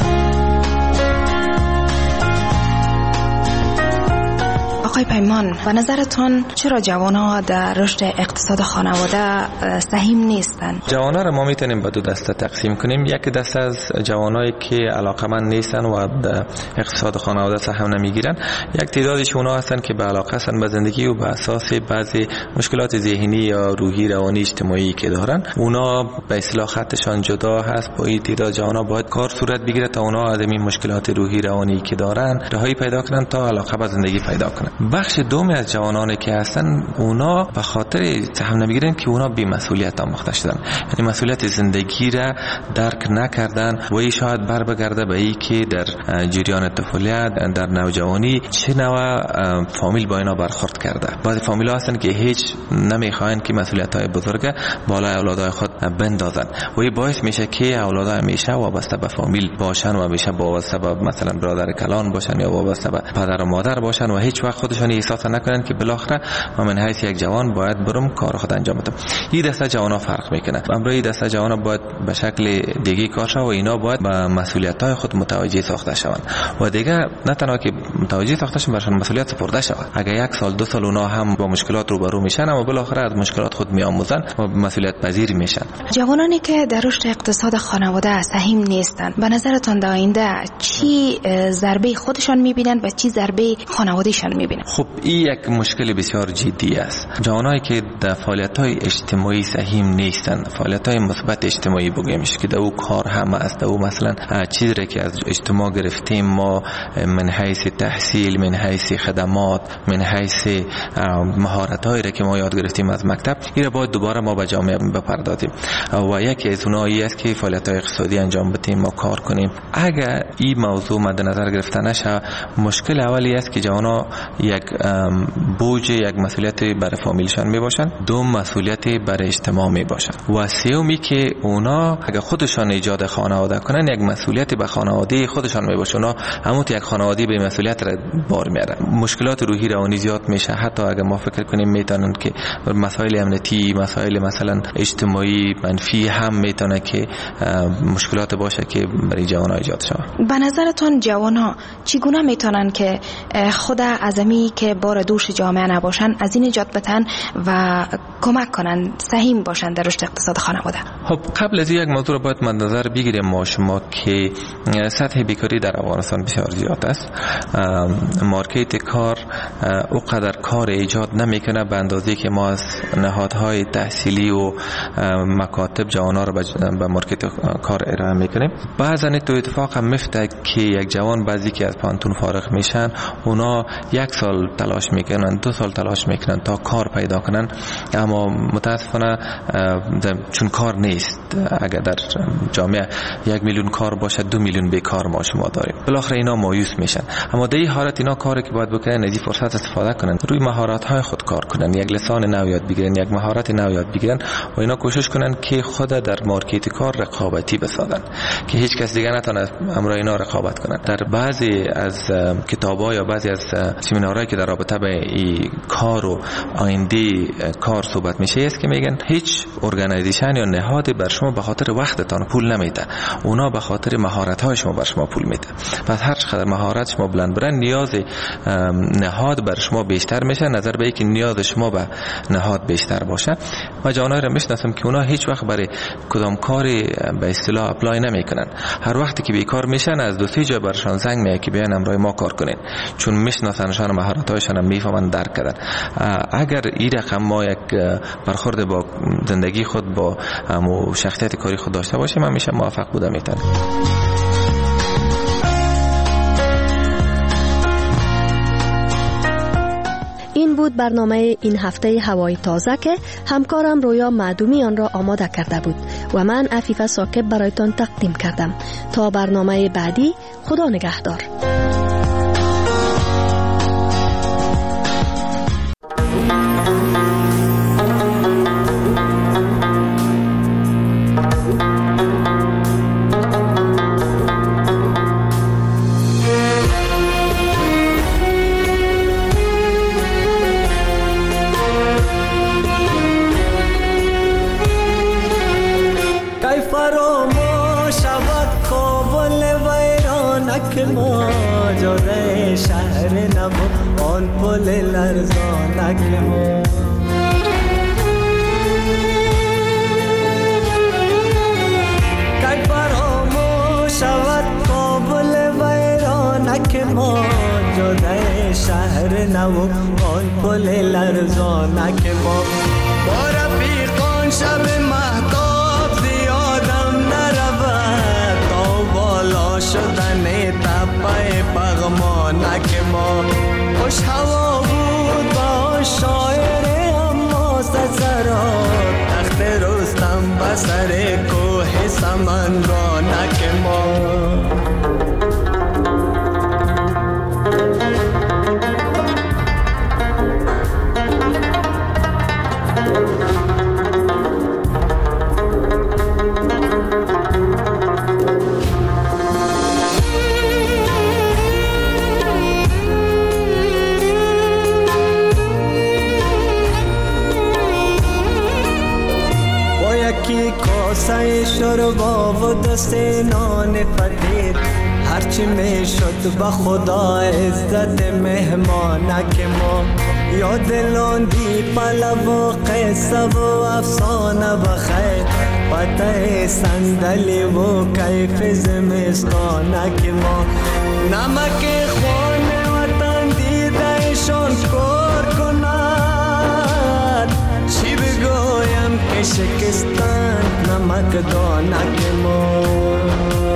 [SPEAKER 8] آقای پیمان، به نظرتون چرا جوان‌ها در رشد اقتصاد خانواده سهیم نیستند؟
[SPEAKER 17] جوان‌ها را ما میتونیم به دو دسته تقسیم کنیم. یک دسته از جوانایی که علاقه‌مند نیستن و در اقتصاد خانواده سهم نمیگیرن، یک تعدادش اونا هستن که به علاقه هستن به زندگی و به اساس بعضی مشکلات ذهنی یا روحی روانی اجتماعی که دارن، اونا به اصطلاح خطشان جدا هست. با این تعداد جوان‌ها باید کار صورت بگیره تا اونا از این مشکلات روحی روانی که دارن رهایی پیدا کنن تا علاقه به زندگی پیدا کنن. بخش دومی از جوانانی که هستن اونا به خاطر سهم نمیگیرن که اونا بی مسئولیت آموخته شدن، یعنی مسئولیت زندگی را درک نکردن و این شاید بر بگرده به این که در جریان طفولیت در نوجوانی چه نوع فامیل با اینا برخورد کرده. بعضی فامیل ها هستن که هیچ نمیخواین که مسئولیت های بزرگ بالای اولادای خود
[SPEAKER 6] بندازن و این باعث میشه که اولاد همیشه وابسته به فامیل باشن و همیشه وابسته به مثلا برادر کلان باشن یا وابسته به پدر و مادر باشن و هیچ وقت خودشان احساس نکنن که بالاخره من من حیث یک جوان باید برم کار خود انجام بدم. این دسته جوانا فرق میکنه. امروز این دسته جوانا باید به شکل دیگه کار شود و اینا باید به مسئولیت‌های خود متوجه ساخته شوند و دیگه نه تنها که متوجه ساخته شوند برشان مسئولیت سپرده شود. اگر یک سال دو سال اونا هم با مشکلات روبرو میشن اما بالاخره از مشکلات خود میآموزن و مسئولیت پذیر میشن.
[SPEAKER 8] جوانانی که در رشد اقتصاد خانواده سهیم نیستند به نظرتان در آینده چی ضربه خودشان میبینند و چی ضربه خانوادهشان میبینند؟
[SPEAKER 6] خب این یک مشکل بسیار جدی است. جوانایی که در فعالیت‌های اجتماعی سهیم نیستند، فعالیت‌های مثبت اجتماعی بگیمش که در او کار هم است، او مثلا چیزی را که از اجتماع گرفتیم ما من حیث تحصیل، من حیث خدمات، من حیث مهارت‌هایی را که ما یاد گرفتیم از مکتب، این را باید دوباره ما به جامعه بپردازیم و یکی از اونایی است که فعالیت‌های اقتصادی انجام بدیم و کار کنیم. اگر این موضوع مد نظر گرفته نشه، مشکل اولی است که جوانا یک بوج، یک مسئولیت برای فامیلشان می باشن، دو مسئولیت برای اجتماع می باشن و سومی که اونا اگر خودشان ایجاد خانواده کنن یک مسئولیت به خانواده خودشان می باشن. اونا همون یک خانواده به مسئولیت را بار میارن. مشکلات روحی روانی زیاد میشه. حتی اگر ما فکر کنیم میتونن که مسائل امنیتی، مسائل مثلا اجتماعی منفی هم میتونه که مشکلات باشه که برای جوانان ایجاد شود.
[SPEAKER 8] به نظرتون جوانان چگونه میتونن که خود اعظمی که بار دوش جامعه نباشن از این نجات بدن و کمک کنن سهیم باشن در رشد اقتصاد خانواده؟
[SPEAKER 6] خب قبل از یک موضوع رو باید مد نظر بگیریم ما شما که سطح بیکاری در افغانستان بسیار زیاد است. مارکت کار او قدر کار ایجاد نمیکنه به اندازه که ما از نهادهای تحصیلی و مکاتب جوانا رو به مارکت کار ارائه میکنیم. بعضا تو اتفاق هم میفته که یک جوان بعضی که از پانتون فارغ میشن اونا یک سال تلاش میکنن، دو سال تلاش میکنن تا کار پیدا کنن، اما متاسفانه چون کار نیست. اگر در جامعه یک میلیون کار باشه دو میلیون بیکار ما شما داریم. بالاخره اینا مایوس میشن. اما در این حالت اینا کاری که باید بکنن از این فرصت استفاده کنن، روی مهارت های خود کار کنن، یک لسان نو یاد بگیرن، یک مهارت نو یاد بگیرن و اینا کوشش کنن که خود در مارکت کار رقابتی بسازن که هیچ کس دیگه نتونه امروز اینا رقابت کنن. در بعضی از کتاب‌ها یا بعضی از سمینارهایی که در رابطه به این کار و آینده کار صحبت میشه است که میگن هیچ ارگانایزیشن یا نهادی بر شما به خاطر وقتتان پول نمیده، اونا به خاطر مهارت‌های شما بر شما پول میده. پس هر چقدر مهارت شما بلند برن نیاز نهاد بر شما بیشتر میشه، نظر به اینکه نیاز شما به نهاد بیشتر باشه. و جوانایی رو میشناسم که اونا هیچ وقت برای کدام کاری به اصطلاح اپلای نمیکنن. هر وقتی که بیکار میشن از دو سه جا برشان زنگ میاد که بیان امروز ما کار کنین، چون میشناسنشان مهارت‌هایشان هم میفهمن درک کردن. اگر این رقم ما یک برخورد با زندگی خود با شخصیت کاری خود داشته باشیم همیشه موفق بوده میتونه.
[SPEAKER 3] این بود برنامه این هفته هوای تازه که همکارم رویا معدومی آن را آماده کرده بود و من عفیفه ساکب برایتان تقدیم کردم. تا برنامه بعدی، خدا نگهدار.
[SPEAKER 10] ما جاده شهر نبود آن پل لرزانک ما کی فراموش شود کابل ویرانک ما جاده شهر نبود آن پل لرزانک ما با رفیقان شب مهتاب زیادم نرود تا بالا شدن تپه پغمانک ما خوش هوا بود با شاعر اما سسرا تخت رستم بسر کوه سمنگانک ما شربا و دست نان فقیر هرچی می شد به خدا عزت مهمانک ما یاد لاندی پلو و قصه و افسانه بخیر پته صندلی و کیف زمستانک ما نمک خون وطن دیده شان کار کند چی بگویم که شکستن نمک دانک ما